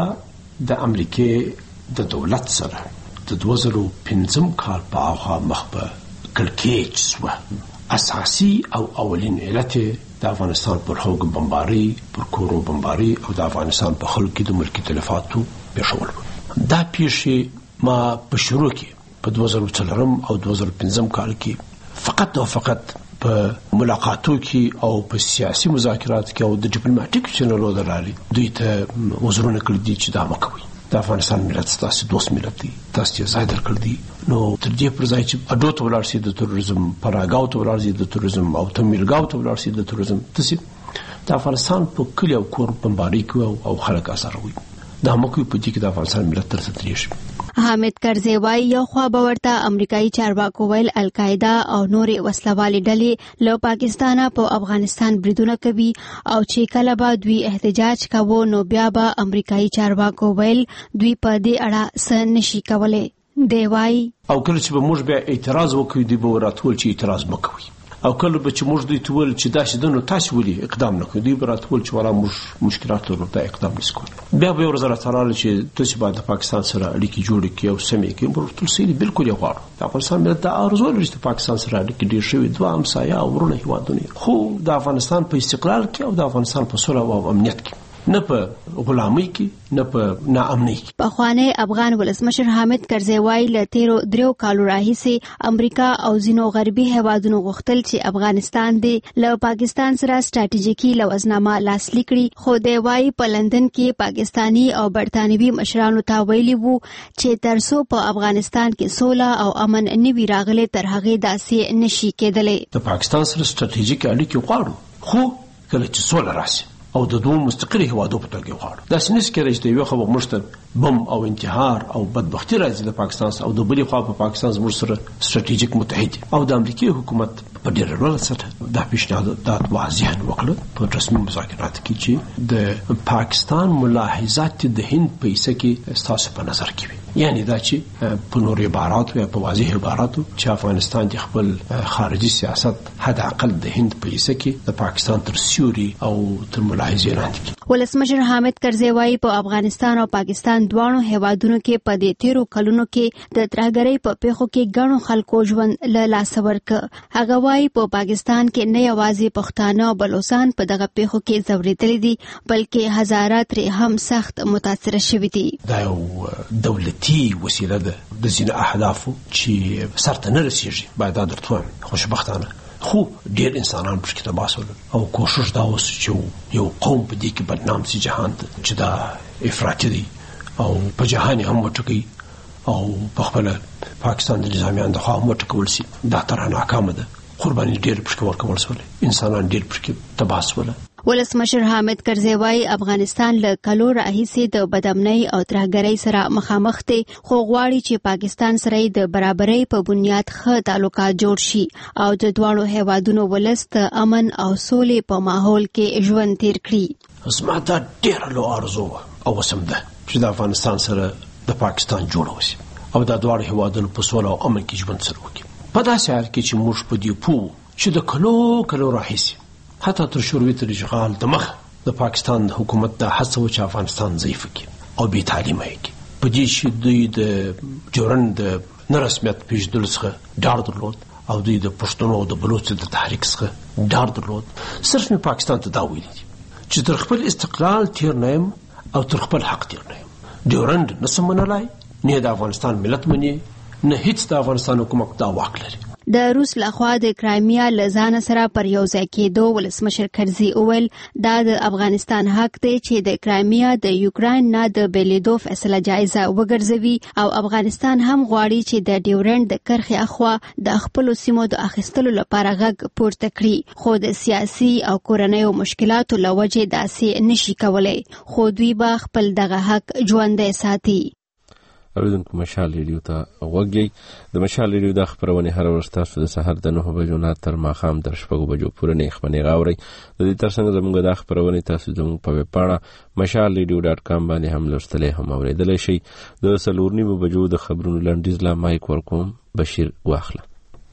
د امریکای د دولت سره د دوه زره پنځم کال په هغه مخ په کړکېچ سوه. اساسي او اولین علت د افغانستان پر هوګ بمباري پر کورو بمباري او د افغانستان په خلکو د ملکی تلفاتو پیښول. دا پیښې ما په شروع کې په دوه زره څلورم او دوه زره پنځم کال کې فقط او فقط په ملاقاتو کې او په سیاسي مذاکرات کې او د ډیپلوماټیک چینلونو دراري دوی ته وزرونه کړی دي چې دا مکوي. د افغانستان ملت ستاسو دوست ملت دی، تاسو یې ځای درکړ دی. نو تر دې پر ځای چې اډو ته ولاړ شي د تروریزم، پراګاو ته ولاړ شي د تروریزم او تمیلګاو ته ولاړ شي د تروریزم، تاسو د افغانستان په کلی او کور بمباري کوي او خلک اثروي. دا مکوي په دې کې د افغانستان ملت تر څه تریږي. حامد کرزي وايي یو خوا به ورته امریکایي چارواکو ویل القاعده او نورې وسلوالې ډلې له پاکستانه په افغانستان بریدونه کوي او چې کله به دوی احتجاج کوو نو بیا به امریکایي چارواکو ویل دوی په دې اړه څه نشي کولی. دی وايي او کله چې به موږ بیا اعتراض وکړو دوی به راتول چې اعتراض مکوي، او کله به چې موږ دوی تول چې دا شي دنو تاسو ولي اقدام نه کوي، دوی به راتول چې ولا موږ مشکلات لرو دا اقدام نسکو. بیا به ورزره تراله چې تاسو باید د پاکستان سره اړیکې جوړې کړئ او سمې کړئ. ورته سړي بالکل یې غواړو. د افغانستان ملت د ارزو لري چې پاکستان سره اړیکې ډېر شوي دوه همسایه او ورونه هیوادونه، خو د افغانستان په استقلال کې او د افغانستان په صلح او امنیت کې، نه په غلامۍ کې، نه په ناامنۍ کې. پخوانی افغان ولسمشر حامد کرزي وايي له تیرو دریو کالو راهیسې امریکا او ځینو غربي هیوادونو غوښتل چې افغانستان دې له پاکستان سره سټراټیژیکي لوزنامه لاسلیک کړي، خو دی وايي په لندن کې پاکستانی او برتانوي مشرانو ته ویلي وو چې ترڅو په افغانستان کې سوله او امن نه وي راغلی تر هغې داسې نشي کېدلی. د پاکستان سره سټراټیژیکي اړیکې غواړو، خو کله چې سوله راشي او د دوه مستقل هیوادو په توګه غواړو. دا سنس کې راځي یو خبر مشته بم او انتحار او بدبختی راځي د پاکستان او د بلې خوا په پاکستان زموږ سره ستراتیژیک متحد او د امریکای حکومت په ډېر لوړ سطح دا پیشنهاد واضح وکړ په رسمي مذاکرات کې چې د پاکستان ملاحظات د هند په حصہ کې تاسو په نظر کې وي. یعنی دا چې په نور عبارات او په واضح عباراتو چې افغانستان د خپل خارجي سیاست حد اقل د هند په حصہ کې د پاکستان تر سیوري او تر ملاحظې لاندې. ولسمشر حامد کرزي وايي په افغانستان او پاکستان دواړو هیوادونو کې په دې تیرو کلونو کې د ترهګرۍ په پیښو کې ګڼو خلکو ژوند له لاسه ورکړ. هغه وايي په پاکستان کې نه یوازې پښتانه او بلوچستان په دغه پیښو کې ځورېدلي دي بلکې هزاره ترې هم سخت متاثره شوي دي. دا یو دولتي وسیله ده د ځینو اهدافو چې سرته نه رسیږي، باید دا درته وایم خوشبختانه، خو ډېر انسانان پکې تباه شول او کوشش دا اوس چې یو قوم په دې کې بدنام سي جهان ته چې دا افراطي دی او په جهان هم وټکي او په خپل پاکستان د نظامیان د خوا هم وټکول سي. دا تر ناکامه ده. قرباني ډېر پکې ورکول شول، انسانان ډېر پکې تباه شول. ولسمشر حامد کرزي وايي افغانستان له کلو راهیسې د بدامنۍ او ترهګرۍ سره مخامخ دی، خو غواړي چې پاکستان سره د برابرۍ په بنیاد ښه تعلقات جوړ شي او د دواړو هیوادونو ولس د امن او سولې په ماحول کې ژوند تیر کړي. زما دا ډېره لویه ارزو او وسم ده چې د افغانستان سره د پاکستان جوړ وشي او د دواړو هیوادونو په سوله او امن کې ژوند سره وکړي. په داسې حال کې چې موږ په دې پوه چې د کلو کلو راهیسې حتی تر شوروي تر اشغال د مخ د پاکستان حکومت د هڅو چې افغانستان ضعیف کړي او بې تعلیمه کړي. په دې چې دوی د جوړند د نرسمیت پیژدل څخه ډار درلود او دوی د پښتنو او د بلوچ د تحریک څخه ډار درلود. صرف مې پاکستان ته دا ویلي چې تر خپل استقلال تیر نه یم او تر خپل حق تیر نه یم. جوړند نسم منلای، نه د افغانستان ملت مني، نه هیڅ د افغانستان حکومت دا واک لري. د روس لخوا د کرایمیا له ځانه سره پر یو ځای کېدو ولسمشر کرزي وویل دا د افغانستان حق دی چې د کرایمیا د یوکراین نه د بېلېدو فیصله جایزه وګرځوي او افغانستان هم غواړي چې د ډیورنډ د کرښې اخوا د خپلو سیمو د اخیستلو لپاره غږ پورته کړي، خو د سیاسي او کورنیو مشکلاتو له وجې داسې نشي کولی، خو دوی به خپل دغه حق ژوندی ساتي. اوریدونکو مشال ریډیو ته غوږی د مشال ریډیو د خبرونه هر ورځ تاسو د سحر د نه بجو نه تر ماښام در شپږ بجو پورې نه خبرونه غاوري د دې ترڅنګ زموږ د خبرونه تاسو زموږ په ویب پاڼه مشال ریډیو ډاټ کام باندې هم لوستلې هم اوریدلای شئ د سلورنی بجو د خبرونو لنډیز لا مایک ورکوم بشیر واخله.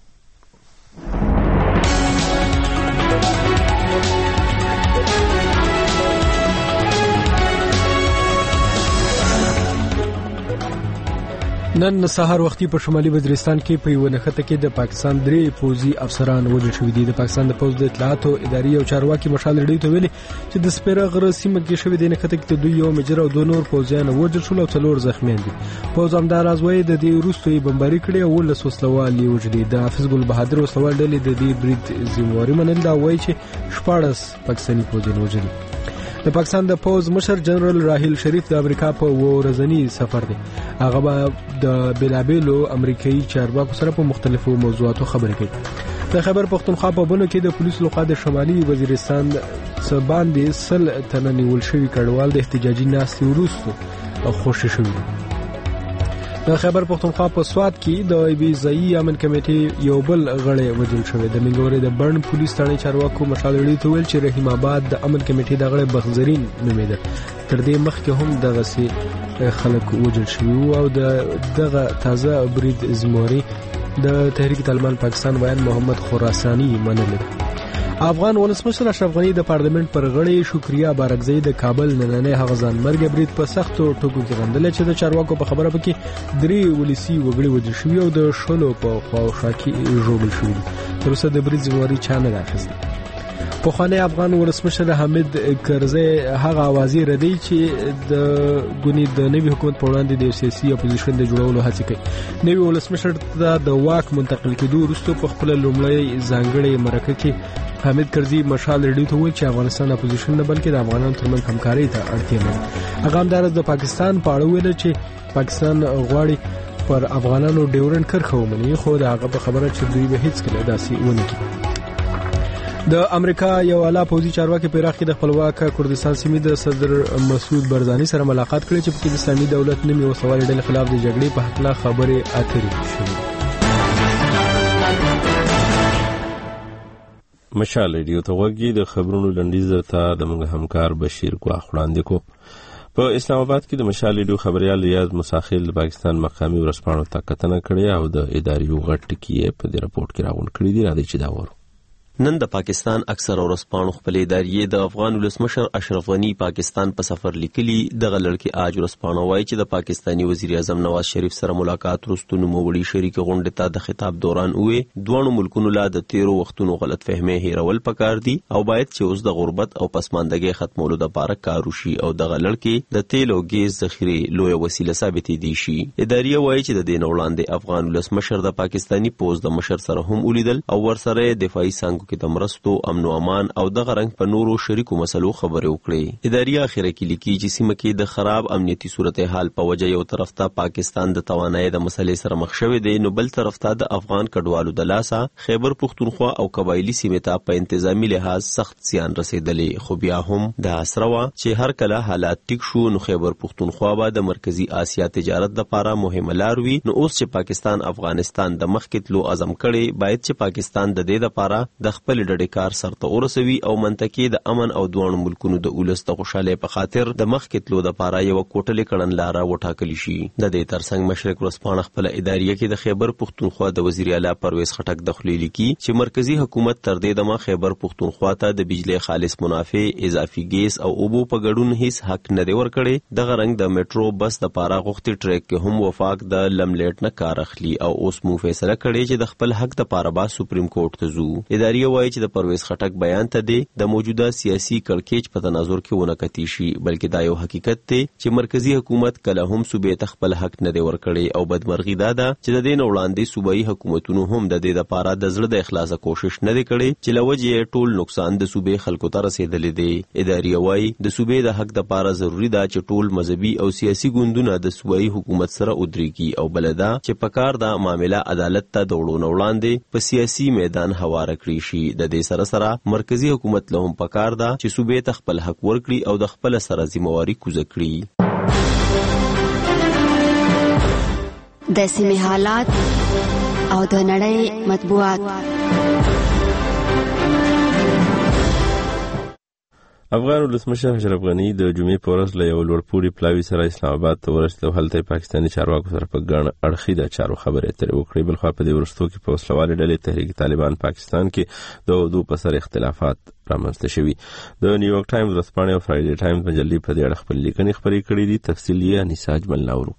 نن سهار وختي په شمالي وزیرستان کې په یو نښته کې د پاکستان درې پوځي افسران وژل شوي دي. د پاکستان د پوځ د اطلاعاتو اداري او چارواکي مشال ریډیو ته ویلي چې د سپیره غره سیمه کې شوې د نښته کې د دوی یو میجر او دوه نور پوځیان وژل شول او څلور زخمیان دي. پوځ همدار ازوي د دې وروستي بمباري کړې او ولس وسلوال یې وژلي. د حافظ ګل بهادر وسلوال ډلې د دې برید ذمہواري منل دا وایي چې شپاړس پاکستاني پوځیان وژلي. د پاکستان د پوز مشر جنرال راحیل شریف د امریکا په ورځنی سفر دی. هغه به د بلابلو امریکایي چارواکو سره په مختلفو موضوعاتو خبرې کوي. د خیبر پختونخوا په بنو کې د پولیسو لخوا د شمالي وزیرستان څخه باندې سل تنه نیول شوي کډوال د احتجاجي ناستې وروسته خوشي شوي. د خیبر پختونخوا په سوات کې د ای بي ځایي امن کمیټې یو بل غړی وژل شوی. د منګورې د بڼ پولیس ثانې چارواکو مشال ریډیو ته ویل چې رحیم آباد د امن کمیټې د غړی بخزرین نومیده. تر دې مخکې هم دغه سي خلک وژل شوي او د دغه تازه برید ذمہواري د تحریک طالبان پاکستان ویان محمد خراسانی منلی. افغان ولسمشر اشرف غنی د پارلیمنت پر غړی شکریا بارکزئی د کابل نننې هغه ځان مرګ برید په سختو ټکو کې غندل چې د چارواکو په خبره پکې درې ولسی وګړي وژل شوي او د شلو په خواوشا کې ژوبل شوي. تر اوسه د برید ذمہواري چا نه اخیسته. پخوانی افغان ولسمشر حامد کرزی هغه اوازې ردی چې د غونی د نوي حکومت په وړاندې د سیاسي اپوزیشن د جوړولو هڅه کوي. نوي ولسمشر ته د واک منتقل کېدو وروسته په خپل لومړی ځانګړي مرکه کې حامد کرزی مشال ریډیو ته ویل چې افغانستان اپوزیشن نه بلکې د افغانانو ترمنځ همکاري ته اړتیا لري. هغه همدارس د پاکستان په اړه ویل چې پاکستان غواړي پر افغانانو ډیورنډ کرښه ومني خو د هغه په خبره چې دوی به هیڅ کله داسې ونه کړي. د امریکا یو اعلی پوځي چارواکي په عراق کې د خپلواک کردستان سیمې د صدر مسعود برزاني سره ملاقات کړې چې په اسلامي دولت نومي وسوال ډلې خلاف د جګړې په حق لا خبرې اترې شوې. مشال ریډیو ته غوږی د خبرونو لنډیز ته د موږ همکار بشیر ګواخ وړاندې کو. په اسلام آباد کې د مشال ریډیو خبريال ریاض مساخیل د پاکستان مقامي ورسپانو ته کتنه کړې او د اداري غټ کې په دې رپورت کې راغون کړی دی. راځي چې دا ورو نن د پاکستان اکثر ورسپانو خپل ادارې د افغان ولسمشر اشرف غنی پاکستان په سفر لیکلي. د غلړکی آج ورسپانو وایي چې د پاکستانی وزیر اعظم نواز شریف سره ملاقات وروسته نوموړي شریک غونډه ته د خطاب دوران وې دوه ملکونو لا د تیرو وختونو غلط فهمي هیرول پکار دي او باید چې اوس د غربت او پسماندګۍ ختمولو لپاره کار وشي او د غلړکی د تیل او ګیس ذخیره لوی وسیله ثابت دي شي. ادارې وایي چې د دین وړاندې افغان ولسمشر د پاکستانی پوز د مشر سره هم ولیدل او ورسره دفاعي څنګه کې د مرستو امن او امان او د غرنګ په نورو شریکو مسلو خبرې وکړې. اداري اخیره کې لیکي چې سیمه کې د خراب امنیتي صورتحال په وجه یو طرف ته پاکستان د توانایي د مسلې سره مخ شوی دی نو بل طرف ته د افغان کډوالو د لاسه خیبر پختونخوا او قبایلی سیمه ته په انتظامی لحاظ سخت زیان رسیدلې. خو بیا هم د اسروا چې هر کله حالات ټیک شو نو خیبر پختونخوا به د مرکزی اسیا تجارت لپاره مهمه لار وي. نو اوس چې پاکستان افغانستان د مخکې تلو عزم کړي باید چې پاکستان د دې لپاره د خپل ډډې کار سرته ورسوي او منطقي د امن او دوه ملکونو د اولس د خوشاله په خاطر د مخکې تلو لپاره یو کوټلې کړن لاره وټاکل شي. د دې ترڅنګ مشرق ورسپانه خپل ادارې کې د خیبر پختونخوا د وزیر اعلی پرویز خټک د خلیلی کې چې مرکزی حکومت تر دې دمه خیبر پختونخوا ته د بجلی خالص منافع اضافي ګیس او اوبو په ګډون هیڅ حق نه دی ورکړي. د غرنګ د میټرو بس د پاره غوښتي ټریک کې هم وفاق د لملیټ نه کار اخلي او اوس مو فیصله کړي چې د خپل حق د پاره با سپریم کورټ ته ځو. ادارې وایي چې د پرویز خټک بیان ته دی د موجوده سیاسي کړکېچ په تناظر کې ونه کتی شي بلکې دا یو حقیقت دی چې مرکزی حکومت کله هم صوبې ته خپل حق نه دی ورکړي او بدمرغي دا ده چې د دې وړاندې صوبایي حکومتونو هم د دې لپاره د زړه د اخلاص کوشش نه دی کړي چې لوجه ټول نقصان د صوبې خلکو ته رسیدلې دی. ادارې وایي د صوبې د حق لپاره ضروری ده چې ټول مذهبي او سیاسي ګوندونه د صوبایي حکومت سره ودرېږي او بلدا چې پکار دا معاملې عدالت ته دوړو وړاندې په سیاسي میدان هواره کړی شي. د دې سره سره مرکزی حکومت له هم پکار ده چې صوبې ته خپل حق ورکړي او د خپل سره ذمہواری کوزه کړي. د سیمې حالات او د نړۍ مطبوعات. افغان ولسمشر اشرف غنی د جمعې په ورځ له یو لوړپوړي پلاوي سره اسلام آباد ته ورسېد او هلته پاکستاني چارواکو سره په ګڼ اړخیزه چارو خبرې اترې وکړې. بلخوا په دې وروستو کې په وسلوالې ډلې تحریک طالبان پاکستان کې د عهدو په سر اختلافات رامنځته شوي. د نیویارک ټایمز ورځپاڼې او فرایډې ټایمز مجلې په دې اړه خپلې لیکنې خپرې کړې دي. تفصیل یې انیسا اجمل ناورو.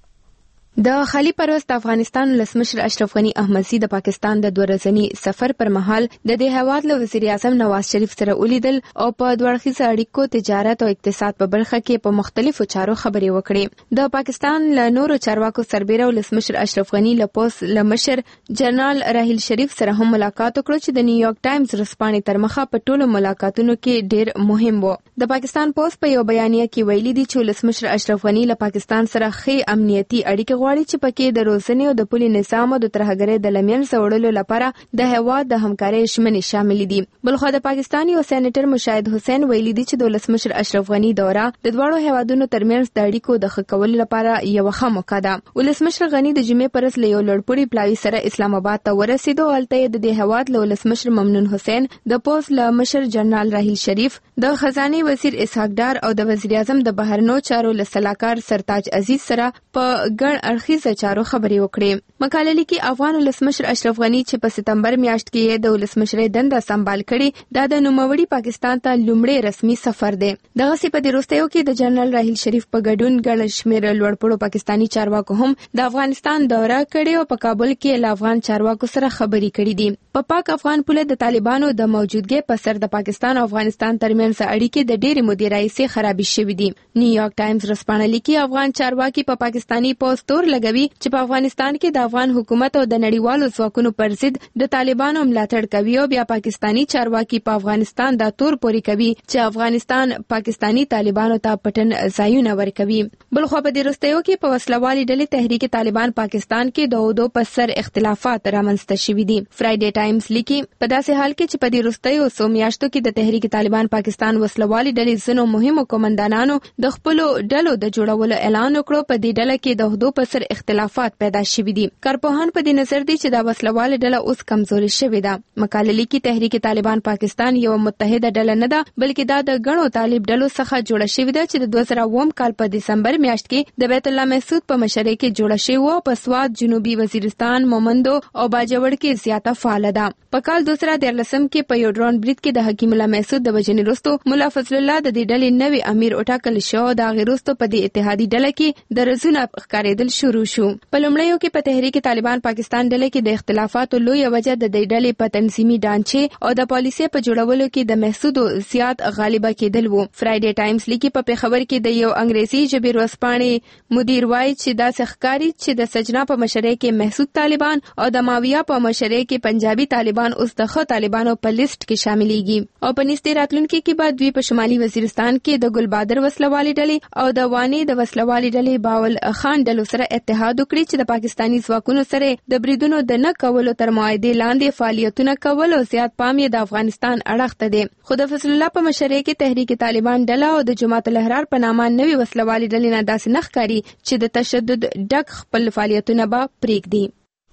د خالی پروس د افغانستان ولسمشر اشرف غنی احمدزی د پاکستان د دوه ورځني سفر پر مهال د دې هیواد له وزیر اعظم نواز شریف سره ولیدل او په دوه اړخیزه اړیکو، تجارت او اقتصاد په برخه کې په مختلفو چارو خبرې وکړې. د پاکستان له نورو چارواکو سربېره ولسمشر اشرف غنی له پوس له مشر جنرال راحیل شریف سره هم ملاقات وکړ چې د نیویارک ټایمز ورځپاڼې تر مخه په ټولو ملاقاتونو کې ډېر مهم و. د پاکستان پوس په یو بیانیه کې ویلي دي چې ولسمشر اشرف غنی له پاکستان سره ښې امنیتي اړیکې غواړي چې پکې د روزنې او د پولي نظام او د ترهګرۍ د لمنځه وړلو لپاره د هیواد د همکارۍ ژمنې شامل دي. بلخوا د پاکستان یو سېنیټر مشاهد حسین ویلي دي چې د ولسمشر اشرف غنی دوره د دواړو هیوادونو ترمنځ د اړیکو د ښه کولو لپاره یو ښه موقع ده. ولسمشر غنی د جمعې پر ورځ له یو لوړپوړي پلاوي سره اسلام آباد ته ورسېد او هلته یې د دې هیواد له ولسمشر ممنون حسین، د پوس له مشر جنرال راحیل شریف، د خزانه وزیر اسحاق ډار او د وزیر اعظم د بهرنیو چارو له سلاکار سرتاج عزیز سره په ګڼ اړخیزه چارو خبرې وکړې. مقاله لیکي افغان ولسمشر اشرف غنی چې په سپتمبر میاشت کې د ولسمشرۍ دنده سمبال کړي، دا د نوموړي پاکستان ته لومړی رسمي سفر دی. دغه سی په دې وروستیو کې د جنرال راحیل شریف په ګډون ګڼ شمېر لوړپوړو پاکستاني چارواکو هم د افغانستان دوره کړې او په کابل کې له افغان چارواکو سره خبرې کړې دي. په پاک افغان پوله د طالبانو د موجودګۍ په سر د پاکستان او افغانستان ترمنځ اړیکې د ډېرې مودې راهیسې خرابې شوې دي. نیویارک ټایمز ورځپاڼه لیکي افغان چارواکي په پاکستاني پوځ تور لګوي چې په افغانستان کې د افغان حکومت او د نړیوالو ځواکونو پر ضد د طالبانو ملاتړ کوي او بیا پاکستاني چارواکي په افغانستان دا تور پوري کوي چې افغانستان پاکستاني طالبانو ته پټن ځایونه ورکوي. بلخوا په دې وروستیو کې په وسلوالې ډلې تحریک طالبان پاکستان کې د عهدو په سر اختلافات رامنځته شوي دي. فرایډې ټایمز لیکي په داسې حال کې چې په دې وروستیو څو میاشتو کې د تحریک طالبان پاکستان وسلوالې ډلې ځینو مهمو قومندانانو د خپلو ډلو د جوړولو اعلان وکړو، په دې ډله کې د عهدو په سر اختلافات پیدا شوي دي. کارپوهان په دې نظر دي چې دا وسلواله ډله اوس کمزوري شوې ده. مقاله لیکي تحریک طالبان پاکستان یو متحده ډله نه ده، بلکې دا د غنو طالب ډلو څخه جوړه شوې ده چې د دوه زره اووم کال په دسمبر میاشت کې د بیت الله محسود په مشرۍ کې جوړه شوې و. په سواد، جنوبي وزیرستان، مومندو او باجوړ کې زیاته فعال ده. په کال دوه زره دیارلسم کې په یو ډرون برید کې د حکیم الله محسود د وژنې وروسته مولا فضل الله د دې ډلې نوی امیر وټاکل شو. دا غیر وروسته په دې اتحادي ډله کې د رزونه ښکارېدل شروع شو. په لومړیو کې په تحریک طالبان پاکستان ډله کې د اختلافاتو لوی وجه د دې ډلې په تنظیمي ډانچې او د پالیسۍ په جوړولو کې د محسود زیات غالبه کېدل وو. فرایډې ټایمز لیکي په پیښور کې د یو انګریزي ژبې ورځپاڼې مدیر وایي چې دا ښکاري چې د سجنا په مشرۍ کې محسود طالبان او د ماویه په مشرۍ کې پنجابي طالبان اوس د ښه طالبانو په لیست کې شاملېږي. او په نږدې راتلونکي کې به دوی په شمالي وزیرستان کې د ګلبادر وسلوالې ډلې او د وانی د وسلوالې ډلې باول خان ډلو سره اتحاد وکړي چې د پاکستاني ځواکونو سره د بریدونو د نه کولو تر معاهدې لاندې فعالیتونه کول او زیات پام یې د افغانستان اړخ ته دی. خو د فضل الله په مشرۍ کې تحریک طالبان ډله او د جماعت الاحرار په نامه نوې وسلوالې ډلې نه داسې نه ښکاري چې د تشدد ډک خپل فعالیتونه به پرېږدي.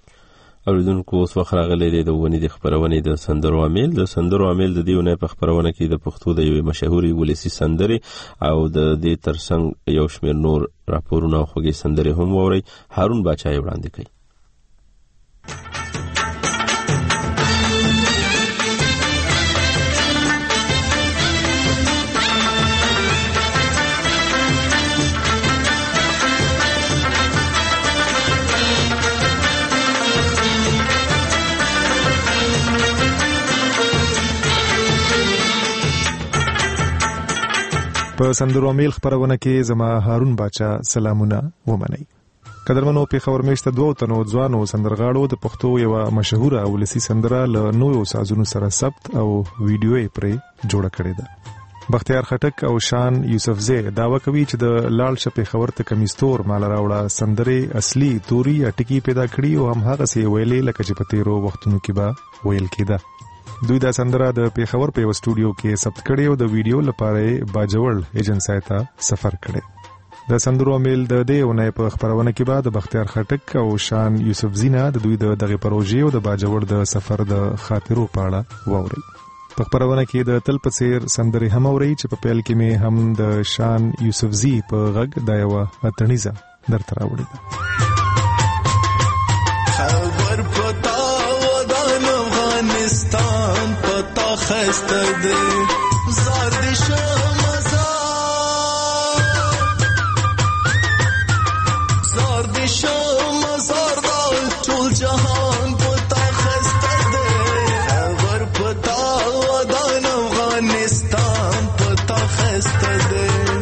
اوریدونکو اوس وخت راغلی دی د ونې د خپرونې د سندرو عامل. د سندرو عامل د دې ونې په خپرونه کې د پښتو د یوې مشهورې ولسي سندرې او د دې ترڅنګ یو شمېر نور راپورونه او خوږې سندرې هم واورئ. هارون باچا یې وړاندې کوي. په سندرو عامل خبرونه کې زما هارون باچا سلامونه ومنئ. قدرمنو پیښور میشته دوه تنو ځوانو سندرغاړو د پښتو یو مشهوره ولسي سندره له نوو سازونو سره ثبت او ویډیو یې پرې جوړه کړې ده. بختیار خټک او شان یوسفزی داوا کوي چې د لاړ شه پیښور ته کمیستور مال راوړه سندرې اصلي توري یا ټکی پیدا کړي او هم هغه سی ویلې لکه چې په تیرو وختونو کې به ویل کېده. دوی دا سندره د پیښور په یو سټوډیو کې ثبت کړې او د ویډیو لپاره باجوړ ایجنسی ته سفر کړي. د سندرو میل د دې ونې په خبرونه کې بعد بختیار خټک او شان یوسف زینا د دوی د دغه پروژې او د باجوړ د سفر د خاطرو په اړه ووري. په خبرونه کې د تل په څیر سندري هم اوري چې په پیل کې مې هم د شان یوسف زی په غږ د یو اتنیزه درته راوړي. خبر پتا ودان افغانستان پتا خسته دې زار دې شم زار دې شم زار دال ټول جهان پتا خسته دې خبر پتا ودان افغانستان پتا خسته دې.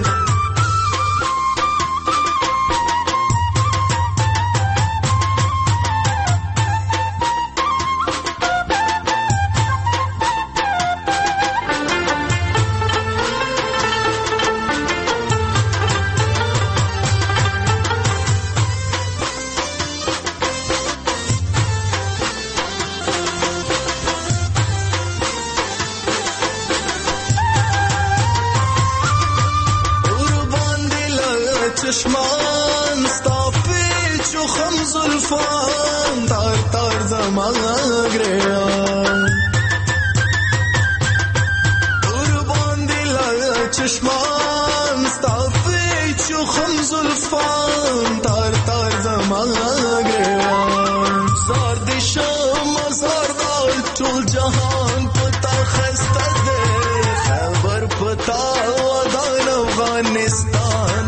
چشمان ستافی چو خم زلفان تار تار زمان گریان قربان دل چشمان ستافی چو خم زلفان تار تار زمان گریان زار دیشم زار دال طول جهان پتا خسته ده خبر پتا ودان افغانستان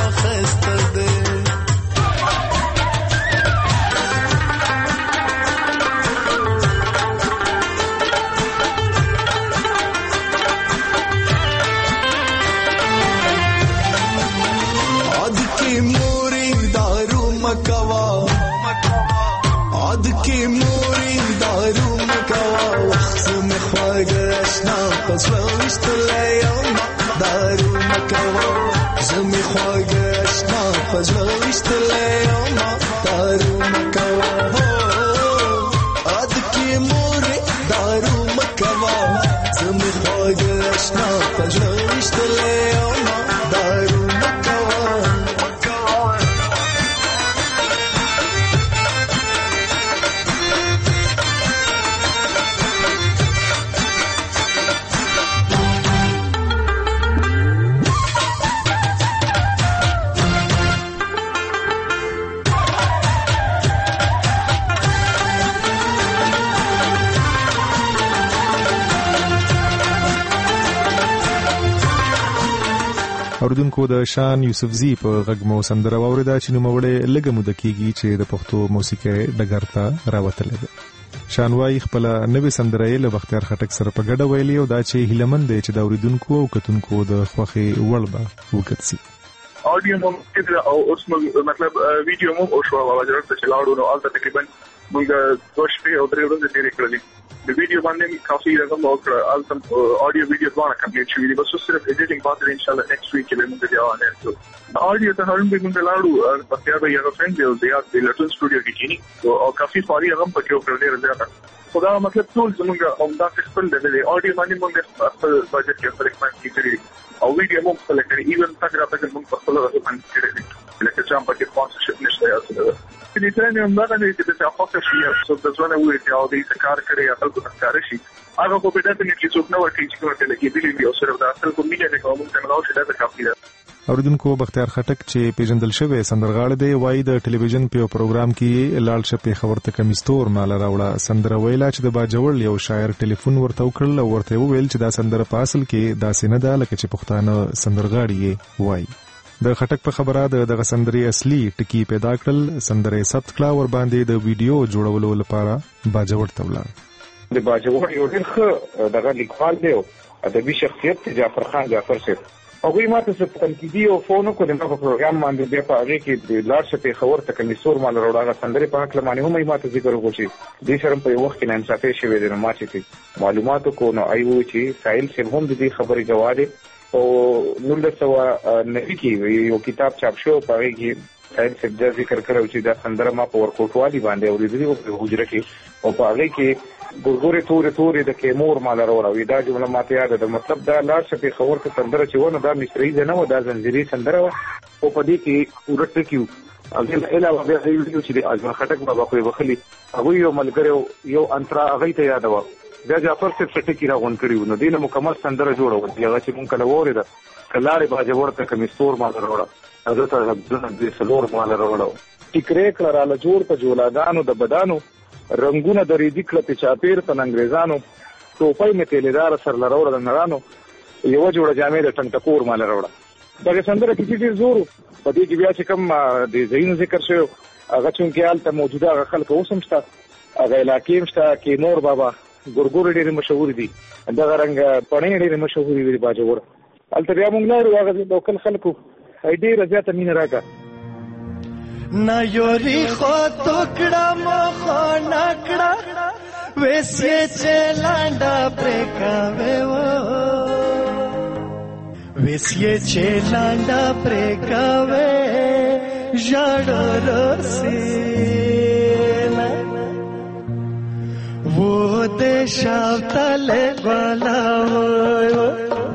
زلوشت لیام دارو مکوا زمی خواهش نا زلوشت لیام دارو مکوا آد کی موری دارو مکوا زمی خواهش نا زلوشت لیام دارو مکوا. اوردونکو د شان یوسف زی په غږ مو سندره واوریده چې نوموړی لږه موده کېږي چې د پښتو موسیقۍ ډګر ته راوتلی دی. شان وايي خپله نوې سندره یې له بختیار خټک سره په ګډه ویلي او دا چې هیلهمند دی چې د اوریدونکو او کتونکو د خوښې وړ به وګرځي. اډیو مو کېدل او اوس مطلب ویډیو مو او شو واجر ته چلاړو نو البته تقریبا موږ دوه شپې او درې ورځې تیرې کړې. د ویډیو باندې کافي رقم وکړه البته اډیو ویډیو دواړه کمپلیټ شوي دي بس صرف ایډیټینګ پاتې ان شاء الله نیکسټ ویک کې موږ بیا نه کوو. اډیو ته هرم به موږ لاړو بختیار به یو فرند دی زیات د لټون سټوډیو کې کینی او کافي فاري هغه په کې وکړل ډیر زیات خدا مطلب ټول زموږ عمده خپل دی اډیو باندې موږ خپل بجټ کې خپل اکسپانس کړی او ویډیو مو خپل کړی ایون تک راځي موږ خپل راځي کړی لکه چې هم پکې سپانسرشپ نشته یا څه د دې نه هم دا نه چې د تاسو شي او د ځوانه وې چې او دې کار کړی یا خپل کو کار شي هغه په دې ته چې څوک نه ورته چې کومه لګېدلې دی او سره د اصل کو میډیا نه کوم څنګه راو شي دا کافي ده. اوریدونکو بختیار خټک چې پیژندل شوی سندرغاړی دی وایي د ټلویزیون په پروګرام کې لاړ شپې خبر ته کمیستور مال راوړه سندره ویلا چې د باجوړ یو شاعر ټلیفون ورته وکړل او ورته وویل چې دا سندره په اصل کې داسې نه ده لکه چې پښتانه سندرغاړي وایي. د خټک په خبره د دغه سندرې اصلي ټکی پیدا کړل سندرې ثبت کړه ور باندې د ویډیو جوړولو لپاره باجوړ ته ولاړ. د باجوړ یو ډېر ښه دغه لیکوال دی او ادبي شخصیت جعفر خان جعفر صاحب هغوی ماته څه تنقیدي او فون وکړو د په پروګرام باندې بیا په هغې کې د لاړ شه پېښور ته کمیسور مال راوړه هغه سندرې په هکله باندې هم یې ماته ذکر وکړو چې دې سره په یو وخت کې ناانصافي شوې ده نو ما چې معلومات وکړو نو ای وویل چې ساحل صاحب هم د دې خبرې ګواه دی او نولس سوه نوي کې یو کتاب چاپ شو په هغې کې ساحل صاحب دا ذکر کړی چې دا سندره ما په ورکوټوالي باندې اورېدلې وه په حجره کې او په هغې کې ګورګورې تورې تورې د کیمور مال راوړه وی دا جمله ماته یاد ده. مطلب دا لاړ شه په خبر ته سندره چې ونه دا مصری نه و دا زنجیري سندره و او په دې کې پوره ټکیو اګل علاوه بیا یو چې د اجمل خټک بابا خو بخلی هغه یو ملګری یو انترا هغه ته یاد و بیا جعفر صاحب څه ټکی راغون کړیو نو دینه مکمل سندره جوړه و هغه چې مونږ کله وره ده کلاړې باجوړ ته کمیستور مال راوړه هغه ته د سلور مال راوړه ټیکرې کړه را لجوړ په جولاګانو د بدانو رنگونه د ریدی کړه په چاپیر په انګریزانو ټوپۍ مې تیلدار سر لروړه د نرانو یو جوړه جامې د ټنګټکور مال راوړه دا څنګه کې ډیر زور په دې کې بیا چې کوم د زین ذکر شو هغه چې حالت موجوده خلک اوسم شته هغه علاقې مشته کې نور بابا ګورګور ډیر مشهور دي دا رنګ پړې ډیر مشهور دي باجوړ الته بیا موږ لارو هغه لوکل خلکو ډیر زیاته مين راکا ना योरी खो टुकड़ा मोखो नाकड़ा वैसे चेलांडा प्रेकावे वो वैसे चेलांडा प्रेकावे जाडो रोसेना वो देशावतले वाला वो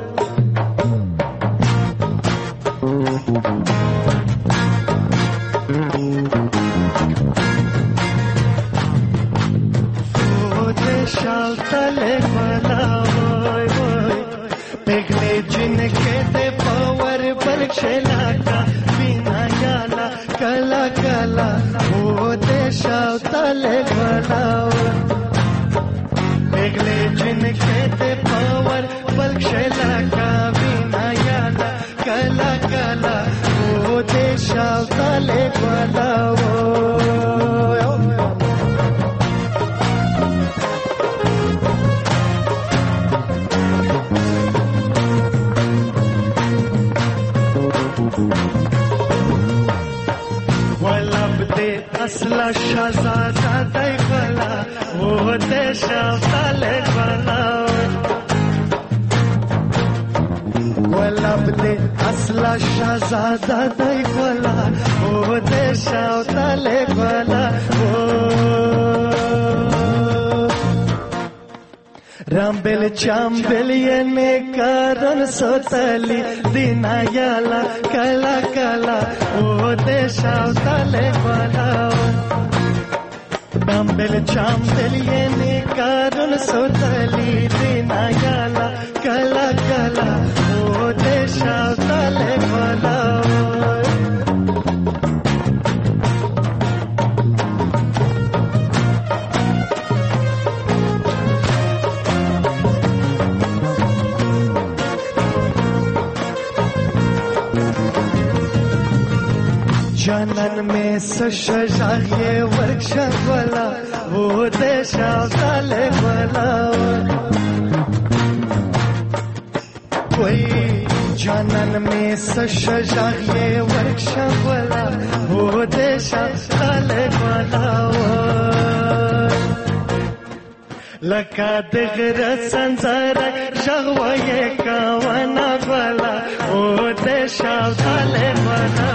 शावतले वाला वोय वोय पेगले जिनके ते पावर बरक्षला का बिना याला कला कला वो दे शावतले वाला पेगले जिनके ते पावर बरक्षला का बिना याला कला कला वो दे शावतले वाला असला शहजादा दैवला वो देशावतले वाला वलब दे असला शहजादा दैवला वो देशावतले वाला रामबेल चांबेल ये ने कारण सोतली दिना याला कला कला वो देशावतले वाला रामबेल चांबेल ये ने कारण सोतली दिना याला कला कला वो देशावतले वाला जनन में सशजाए वर्कशॉप वाला वो देशावतले वाला कोई जनन में सशजाए वर्कशॉप वाला वो देशावतले वाला लका दगर संसार जगवाए कावना वाला वो देशावतले वाला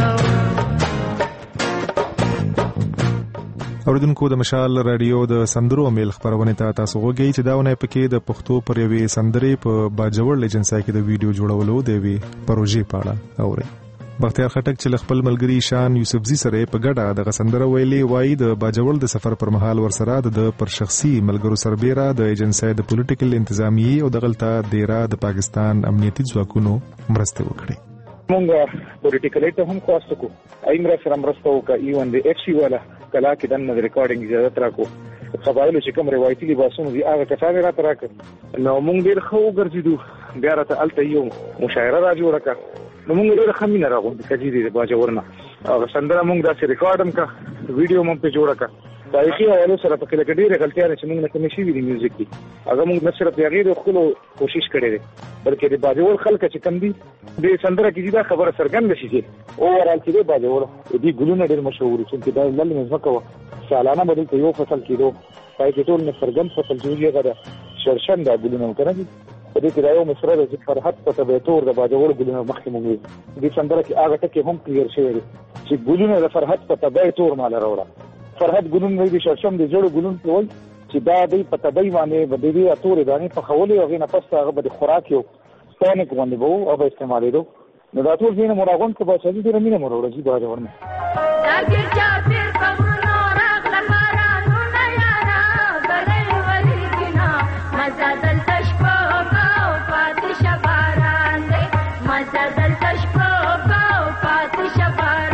اوریدونکو د مشال رادیو د سندرو میل خبرونه ته تاسو وګورئ چې داونه پکې د پښتو پر یوې سندرې په باجوړ لیجنسای کې د ویډیو جوړولو د وی پروژې پاړه اوري بختیار خټک چې خپل ملګری شان یوسفزي سره په ګډه د سندره ویلې وای د باجوړ د سفر پر مهال ورسره د پر شخصي ملګرو سربېره د ایجنسای د پولیټیکل انتظامی او د غلطه ډیرا د پاکستان امنیتي ځواکونو مرسته وکړي مونږه پولیټیکل ته هم کواسته کو ایمره سره مرسته وکړه ایون د اف سی والا کلا کې دنه د ریکارډینګ اجازه راکو قبایلو چې کوم روایتي لباسونه دي هغه کسانه را تراک نو مونږ ډیر خو ګرځیدو بیا راته الته یو مشاعره را جوړه کړه نو مونږ ډیر خمینه راغون د کجې دي باجورنا هغه سندره مونږ داسې ریکارډم کا ویډیو مونږ په جوړه کړه تاریخي حوالو سره په کې لګ ډیره غلطیاں چې موږ نه کوم شي ویلي میوزیک دي هغه موږ نه صرف یغیر خپل کوشش کړی دی بلکې د باجوړ خلک چې کم دي د سندره کې دا خبره سرګند شي چې او ورال چې د باجوړ دي ګلونه ډیر مشهور دي چې دا لل مزمکه سالانه بدل ته یو فصل کېدو پای کې ټول نه سرګند فصل جوړیږي غدا شرشن دا ګلونه کوي په دې کې دا یو مسره د فرحت په تبه تور د باجوړ ګلونه مخکې موږ دي سندره کې هغه ټکي هم کلیر شوی دي چې ګلونه د فرحت په تبه تور مال راوړه فرحت ګلون وی دي شرشم دي جوړ ګلون ټول چې دا د پتدای باندې د دې اتورې دانې په خولې او غینه پسته هغه به خوراک یو ټانیک باندې وو او به استعمالېدو نو دا ټول دینه مراغون کې به چې دې مینه مروړي چې دا ورنه دا ګرځا پیر پمنو راغله مارانو نه یارا غلې ولې کینا مزادل تشپو او پاتې شباران دې مزادل تشپو او پاتې شباران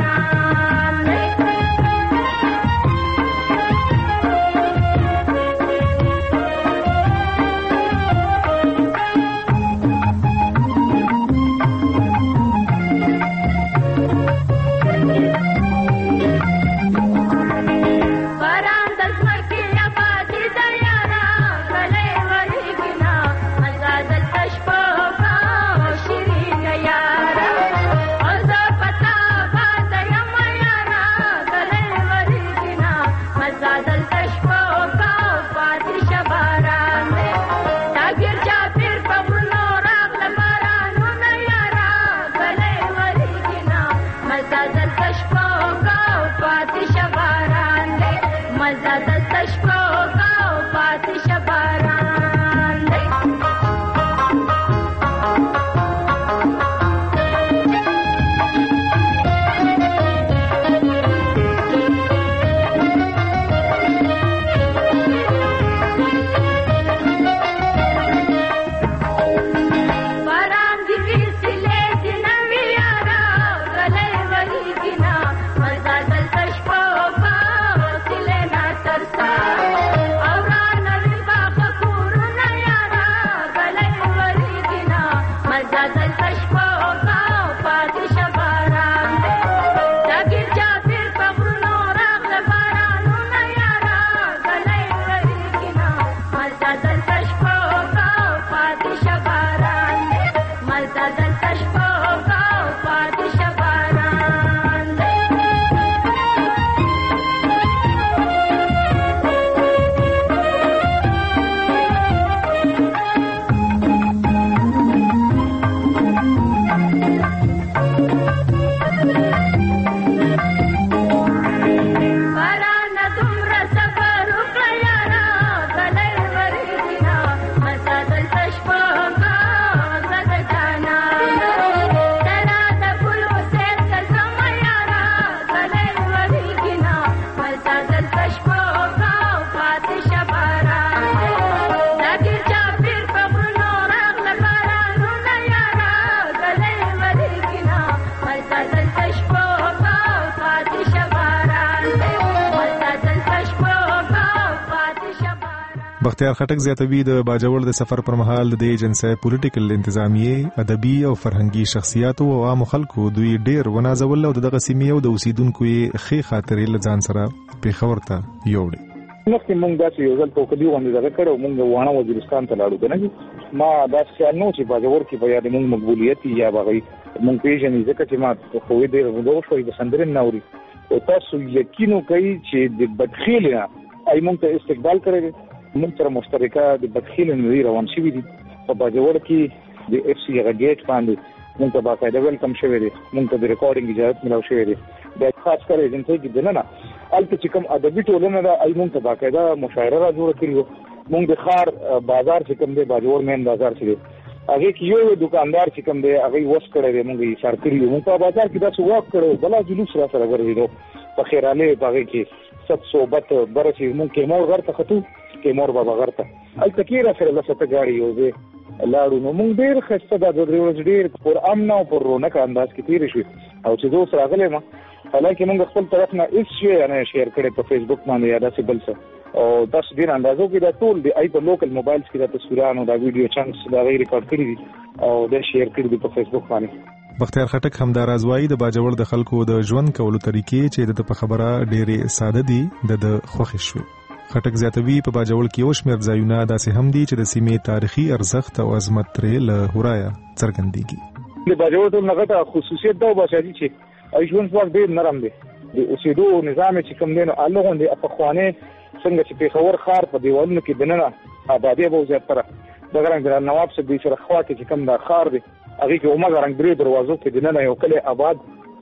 بختیار خټک زیاتوي د باجوړ د سفر پر مهال د ایجنسي پولیټیکل انتظامیه ادبي او فرهنګي شخصیت او عام خلکو دوی ډیر ونازول او دغه سیمې او د اوسیدونکو یې خاطرې لزان سره پیښور ته یوړي نو موږ داسې یو ځل په کلیو باندې دغه کړو موږ وانه وزیرستان ته لاړو کنه ما دا څه نو چې باجوړ کې بیا د موږ مقبولیت یا بغي موږ پیژنې ځکه چې ما خو دې ورو شوې د سندرن نوري او تاسو یقینو کوي چې د بدخیل نه ای موږ ته استقبال کړی موږ سره مشترکه د بدخیل نوی روان شوی دي په باجوړ کې د اف سی غیټ باندې موږ ته باقاعده ویلکم شوی دی موږ ته د ریکارډینګ اجازه ملو شوی دی د خاص کر ایجنسی کې دنه نه البته چې کوم ادبي ټولنه دا ای موږ ته باقاعده مشاعره را جوړ کړو موږ د خار بازار چې کوم دی باجوړ مین بازار چې هغه کې یو دکاندار چې کوم دی هغه وس کړی دی موږ یې سر کړی موږ په بازار کې دا څه واک کړو بلا جلوس را سره ورېدو په خیراله هغه کې ست صوبت برسي موږ کې مور غرته خطو کې مور بابا غرته ال تکیره سره لسته غاړي یو دی لاړو نو موږ ډیر خسته د ورځ ډیر پر امن او پر رونق انداز کې تیر شو او چې دوه سره غلې ما حالکه موږ خپل طرف نه هیڅ شی نه شیر کړي په فیسبوک باندې یا داسې بل څه او تاسو ډیر اندازو کې دا ټول دی ای په لوکل موبایلز کې دا تصویرانو دا ویډیو چانس دا غیر ریکارډ کړی دي او دا شیر کړی دي په فیسبوک باندې بختیار خټک همدار ازوای د باجوړ د خلکو د ژوند کولو طریقې چې د په خبره ډېرې ساده دي د خوښ شو خټک زیاتوي په باجوړ کې یو شمېر ځایونه داسې هم دي چې د سیمې تاریخي ارزښت او عظمت ترې له هورایا څرګندېږي د باجوړ ټول نغته خصوصیت دا وباسي چې ای ژوند ځواک ډېر نرم دی د اوسېدو نظام چې کوم دی نو الله غوندي په خوانه څنګه چې پیښور خار په دیوالونو کې دننه آبادی به زیاتره د ګران ګران نواب سره د سره خوا کې کوم دا خار دی هغه کې عمر رنگ درې دروازو کې دننه یو کله آباد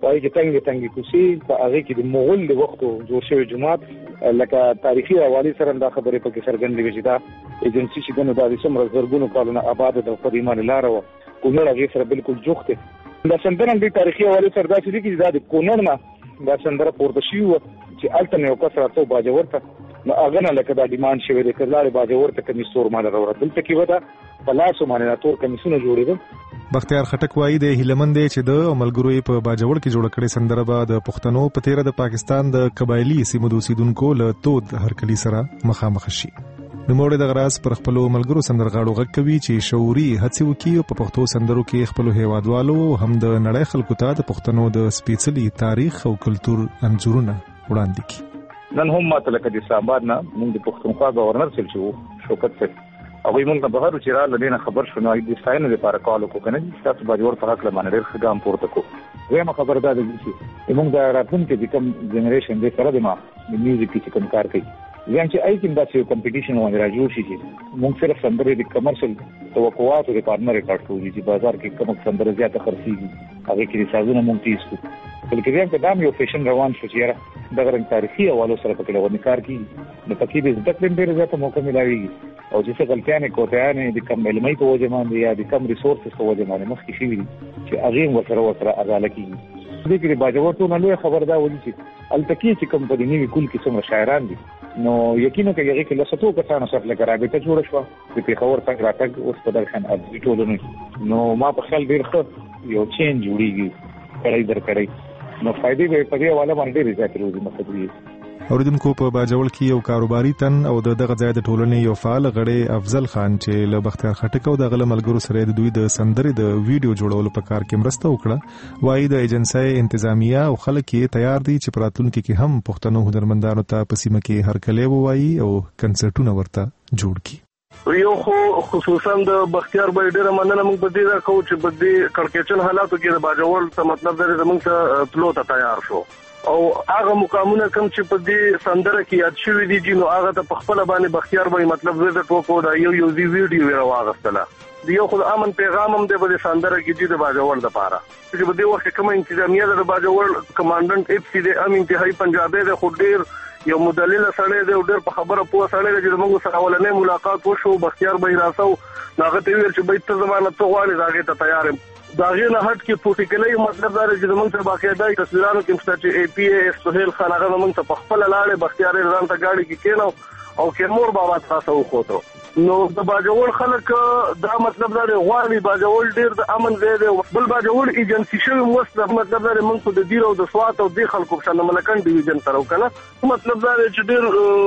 وایي چې څنګه څنګه کوسي په هغه کې د مغول د وختو جوړ شوی جماعت لکه تاریخي حواله سره دا خبره په کې څرګندې وي چې دا ایجنسی چې ګنو د څومره زرګونو کالونو آباد د قدیمانه لار و کونړ هغه سره بالکل جوخته دا سندره د تاریخي حواله سره دا چې کې دا د کونړ نه دا سندره پورته شي چې الته یو کس راته باجورته نو هغه نه لکه دا ډیماند شوی د کړلاله باجورته کمی سور مال راوړل دلته کې ودا په لاس باندې تور کمیسونه جوړېدل بختیار خټک وایي د هیلمند چې د ملګرو په باجوړ کې جوړ کړي سندره به د پښتنو په تیره د پاکستان د قبایلی سیمو د اوسیدونکو له تود هرکلی سره مخامخ شي. نو موږ د غراس پر خپل ملګرو سندرغاړو غږ کوي چې شعوري هڅې وکړي په پښتو سندرو کې خپل هیوادوالو هم د نړۍ خلکو ته د پښتنو د سپېڅلي تاریخ او کلچر انځورونه وړاندې کړي. نن هم ماته لکه د ساباد نه موږ د پښتونخوا گورنر سره شو شوکت څخه هغه موږ په بهر چې را لدینه خبر شو نو د ساين لپاره کال وکړو کنه چې تاسو باجوړ په حق لمانه ډېر ښه ګام پورته کو وایم خبردار دي چې موږ د راتلونکي د کوم جنریشن د سره د ما د میوزیک کې کوم کار کوي ځکه چې آی کوم داسې کمپټیشن باندې راجو شي چې موږ صرف سندرې د کمرشل توقعاتو لپاره نه ریکارډ کوو چې بازار کې کوم سندرې زیاته خرڅيږي هغه کې سازونه موږ تیز کوو بلکې هم دا یو فیشن روان شو چې دا غرن تاریخي حوالو سره په کلو نکار کی نو پکې د ذکر ډېر زیاته موقع ملایوي او چې څه غلطیانه کوټیانه د کم علمي په وجه باندې یا د کم ریسورسز په وجه باندې مخکې شي چې هغه ورسره ورسره ازاله کیږي د دې باجوړ ته نو خبر دا ولي چې التکی چې کوم په دې کول کې څومره شاعران دي نو یقینا کې هغه کې لساتو کسانو سره لګرا رابطه جوړ شو د پیښور تک راتګ اوس په درخن ابي ټولنه نو ما په خل ډیر ښه یو چین جوړیږي کړی در کړی نو فائدې به په دې حواله باندې ډیر زیات روزي مخدوي. اوریدونکو په باجوړ کې یو کاروباري تن او دغه ځای د ټولنې یو فعال غړی افضل خان چې له بختیار خټک او د غله ملګرو سره د دوی د سندرې د ویډیو جوړولو په کار کې مرسته وکړه وایي د ایجنسۍ انتظامیه او خلک یې تیار دي چې پراتونکو کې هم پښتنو هنرمندانو ته په سیمه کې هرکلی ووایي او کنسرټونه ورته جوړ کړي. یو خو خصوصا د بختیار باندې ډیره مننه موږ په دې راکو چې په دې کړکېچن حالاتو کې د باجوړ ته مطلب دی زموږ ته تلو ته تیار شو او هغه مقامونه کوم چې په دې سندره کې یاد شوی دي چې نو هغه ته په خپل باندې بختیار باندې مطلب وزټ وکړو دا یو یو دی ویډیو راوغستله دی یو خو امن پیغام هم دی په دې سندره کې د باجوړ لپاره چې په دې وخت کوم انتظامیه د باجوړ کمانډنټ اف سی دی ام انتهایی پنجابي د خو ډیر یو مدلل سره دی ډیر په خبره پوه سره دی چې موږ سره ولنې ملاقات وشو بختیار باندې راسو ناغه ته ویل چې به ته زمانه ته غواړي داګه ته تیار یم داغه نه هټ کې پروتیکلي مطلب دا چې موږ ته باقاعده تصویرانو کې چې ای پی ای سہیل خان هغه موږ ته په خپل لاړې بختیار رضان ته گاډي کې کېنو او کېمور بابا تاسو وخوتو نو د باجوړ خلک دا مطلب دا غواړي باجوړ ډیر د امن ځای دی بل باجوړ ایجنسی شوی مست مطلب دا موږ په د ډیر او د سوات او د خلکو په شان ملکان ډیویژن تر وکړه مطلب دا چې ډیر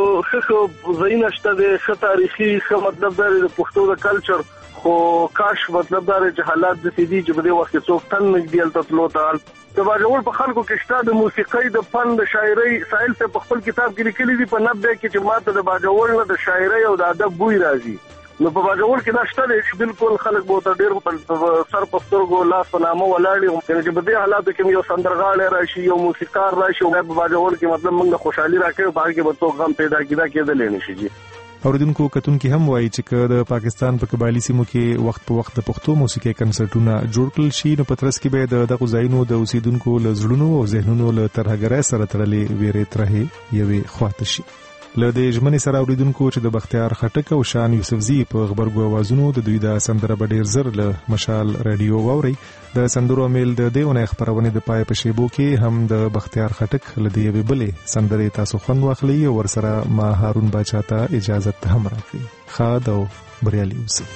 ښه زینشته د ښه تاریخي ښه مطلب دا د پښتو د کلچر خو کاش مطلب دا چې حالات د سيدي چې په دې وخت کې څوک تن نږدې تللو ته د باجوړ په خلکو کې شته د موسیقۍ د فن د شاعرۍ سائل ته په خپل کتاب کې لیکلي دي په نبه کې چې ماته د باجوړ نه د شاعرۍ او د ادب بوی راځي نو په باجوړ کې دا شته چې بالکل خلک به ته ډېر په سر په سترګو لاس په نامه ولاړي چې په دې حالاتو کې یو سندرغاړی راشي یو موسیقار راشي او په باجوړ کې مطلب موږ خوشحالي راکړو باقي به څوک غم پیدا کیدا کېدل نه شي. اوریدونکو کتونکو هم وایي چې د پاکستان په قبایلی سیمو کې وخت په وخت د پښتو موسیقي کنسرټونه جوړ کړل شي نو په ترڅ کې به د دغه ځایونو د اوسیدونکو له زړونو او ذهنونو له ترهګرۍ سره تړلې ویرې ترهې یوې خواته شي. له دې ژمنې سره اوریدونکو چې د بختیار خټک او شان یوسفزي په خبرګو اوازونو د دوی د سندره به ډیر زر له مشال رادیو واوري د سندرو میل د دیونه خبرونه د پای په شیبو کې هم د بختیار خټک لدی وی بلې سندره تاسو خوند واخلي او ورسره ما هارون باچا ته اجازه هم راکړي خاد او بریالي اوسئ.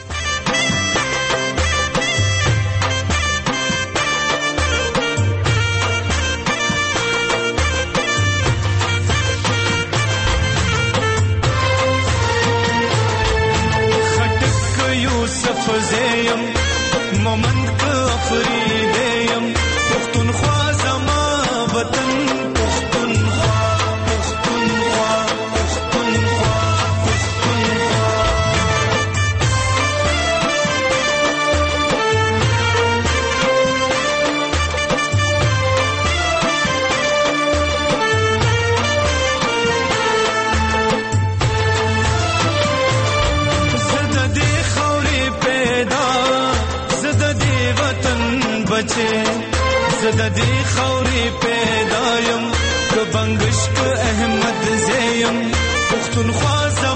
زیم مومن کا فریدیم پختونخوا زما وطن پختونخوا پختونخوا پختونخوا بچے زده دی خوري پیدایم که بنگش که احمد زیم پختونخوا